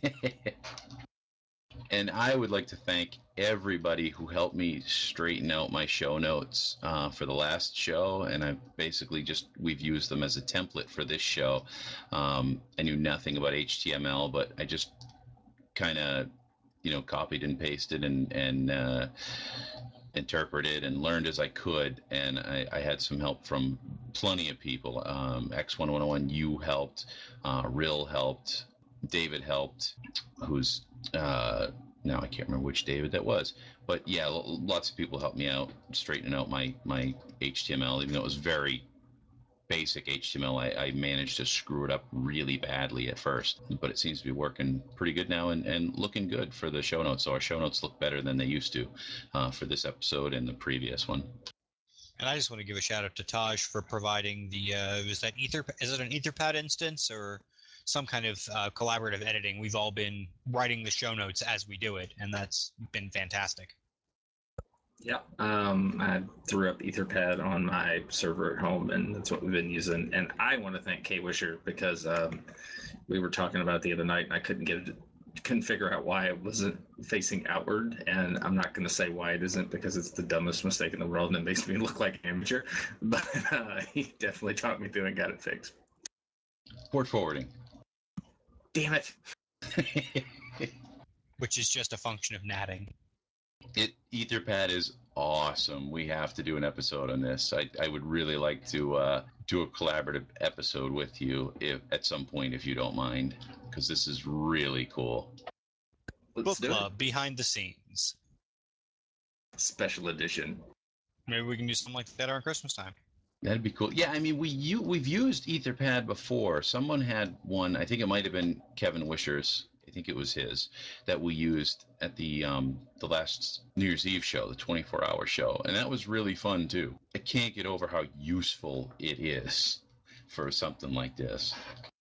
And I would like to thank everybody who helped me straighten out my show notes uh, for the last show. And I've basically just, we've used them as a template for this show. Um, I knew nothing about H T M L, but I just kind of, you know, copied and pasted and, and uh, interpreted and learned as I could. And I, I had some help from plenty of people. Um, X one one one, you helped, uh, Rill helped, David helped, who's uh, now I can't remember which David that was, but yeah, lots of people helped me out straightening out my my H T M L, even though it was very basic H T M L. I, I managed to screw it up really badly at first, but it seems to be working pretty good now and, and looking good for the show notes. So our show notes look better than they used to uh, for this episode and the previous one. And I just want to give a shout out to Taj for providing the uh, is that Ether is it an Etherpad instance or some kind of uh, collaborative editing? We've all been writing the show notes as we do it, and that's been fantastic. Yeah, um, I threw up Etherpad on my server at home, and that's what we've been using. And I want to thank Kate Wisher because um, we were talking about it the other night, and I couldn't get it, couldn't figure out why it wasn't facing outward. And I'm not going to say why it isn't because it's the dumbest mistake in the world, and it makes me look like an amateur. But uh, he definitely talked me through and got it fixed. Port forwarding. Damn it! Which is just a function of natting. It Etherpad is awesome. We have to do an episode on this. I, I would really like to uh, do a collaborative episode with you if at some point, if you don't mind, because this is really cool. Let's Book do club it. behind the scenes. Special edition. Maybe we can do something like that around Christmas time. That'd be cool. Yeah, I mean, we you we've used Etherpad before. Someone had one. I think it might have been Kevin Wisher's. I think it was his that we used at the um, the last New Year's Eve show, the twenty-four hour show, and that was really fun too. I can't get over how useful it is for something like this.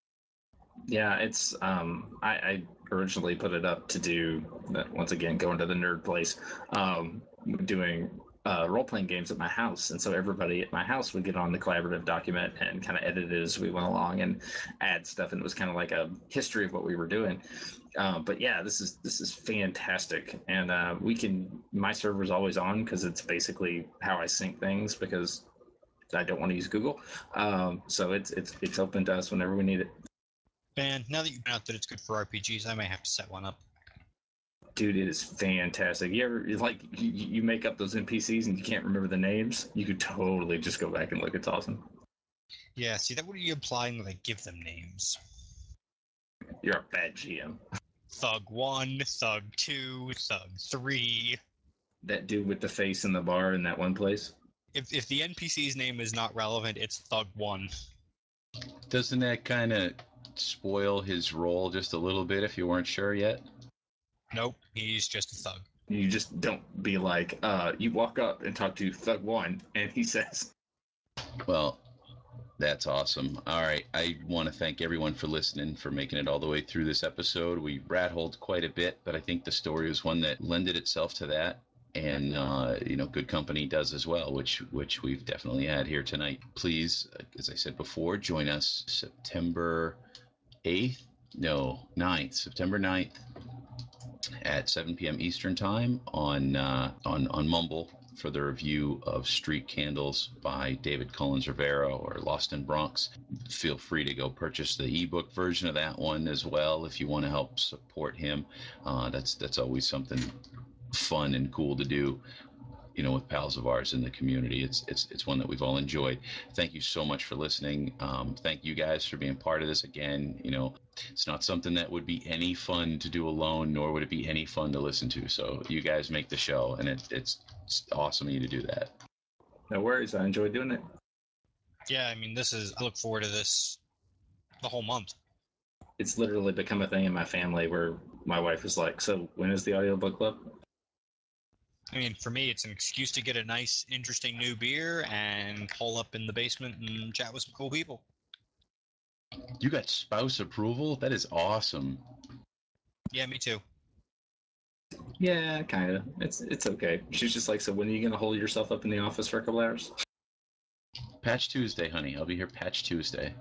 Yeah, it's um I, I originally put it up to do that once again, going to the nerd place, um doing uh, role-playing games at my house, and so everybody at my house would get on the collaborative document and kind of edit it as we went along and add stuff, and it was kind of like a history of what we were doing. Uh, but yeah, this is this is fantastic, and uh, we can my server's always on because it's basically how I sync things because I don't want to use Google, um, so it's it's it's open to us whenever we need it. And now that you found out that it's good for R P Gs, I may have to set one up. Dude, it is fantastic. You ever like you, you make up those N P Cs and you can't remember the names? You could totally just go back and look. It's awesome. Yeah, see, that would be implying that I give them names. You're a bad G M. Thug one, Thug two, Thug three. That dude with the face in the bar in that one place. If if the N P C's name is not relevant, it's Thug one. Doesn't that kind of spoil his role just a little bit if you weren't sure yet? Nope, he's just a thug. You just don't be like, uh, you walk up and talk to Thug One, and he says, Well, that's awesome. All right. I want to thank everyone for listening, for making it all the way through this episode. We rat-holed quite a bit, but I think the story was one that lended itself to that. And, uh, you know, good company does as well, which which we've definitely had here tonight. Please, as I said before, join us September eighth, no, ninth, September ninth at seven p.m. Eastern time on uh, on on Mumble. for the review of Street Candles by David Collins Rivera, or Lost in Bronx. Feel free to go purchase the ebook version of that one as well if you want to help support him. Uh, that's that's always something fun and cool to do, you know, with pals of ours in the community. It's it's it's one that we've all enjoyed. Thank you so much for listening. Um, thank you guys for being part of this again. You know, it's not something that would be any fun to do alone, nor would it be any fun to listen to. So you guys make the show, and it, it's, it's awesome of you to do that. No worries. I enjoy doing it. Yeah, I mean, this is, I look forward to this the whole month. It's literally become a thing in my family where my wife is like, so when is the audiobook club? I mean, for me, it's an excuse to get a nice, interesting new beer and pull up in the basement and chat with some cool people. You got spouse approval? That is awesome. Yeah, me too. Yeah, kind of. It's it's okay. She's just like, so when are you going to hold yourself up in the office for a couple hours? Patch Tuesday, honey. I'll be here Patch Tuesday.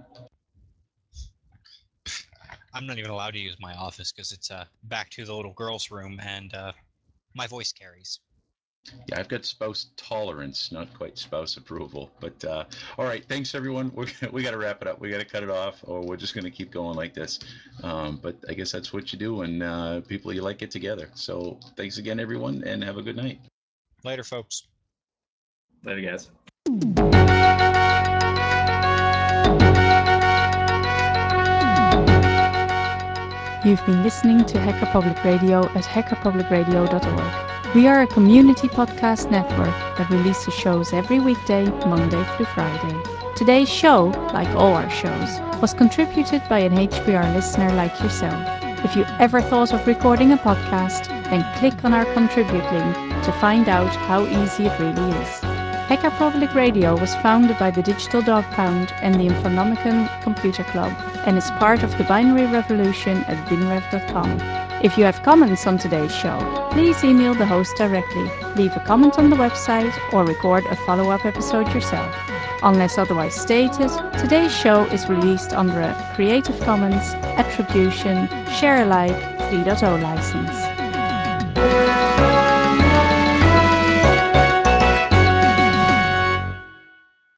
I'm not even allowed to use my office because it's uh, back to the little girl's room, and uh, my voice carries. Yeah, I've got spouse tolerance, not quite spouse approval. But uh, all right, thanks everyone. We're, we got to wrap it up. We got to cut it off, or we're just going to keep going like this. Um, but I guess that's what you do when uh, people you like get together. So thanks again, everyone, and have a good night. Later, folks. Later, guys. You've been listening to Hacker Public Radio at hacker public radio dot org. We are a community podcast network that releases shows every weekday, Monday through Friday. Today's show, like all our shows, was contributed by an H P R listener like yourself. If you ever thought of recording a podcast, then click on our contribute link to find out how easy it really is. Hacker Public Radio was founded by the Digital Dog Pound and the Infonomicon Computer Club and is part of the Binary Revolution at binrev dot com. If you have comments on today's show, please email the host directly, leave a comment on the website, or record a follow-up episode yourself. Unless otherwise stated, today's show is released under a Creative Commons Attribution Share Alike three point oh license.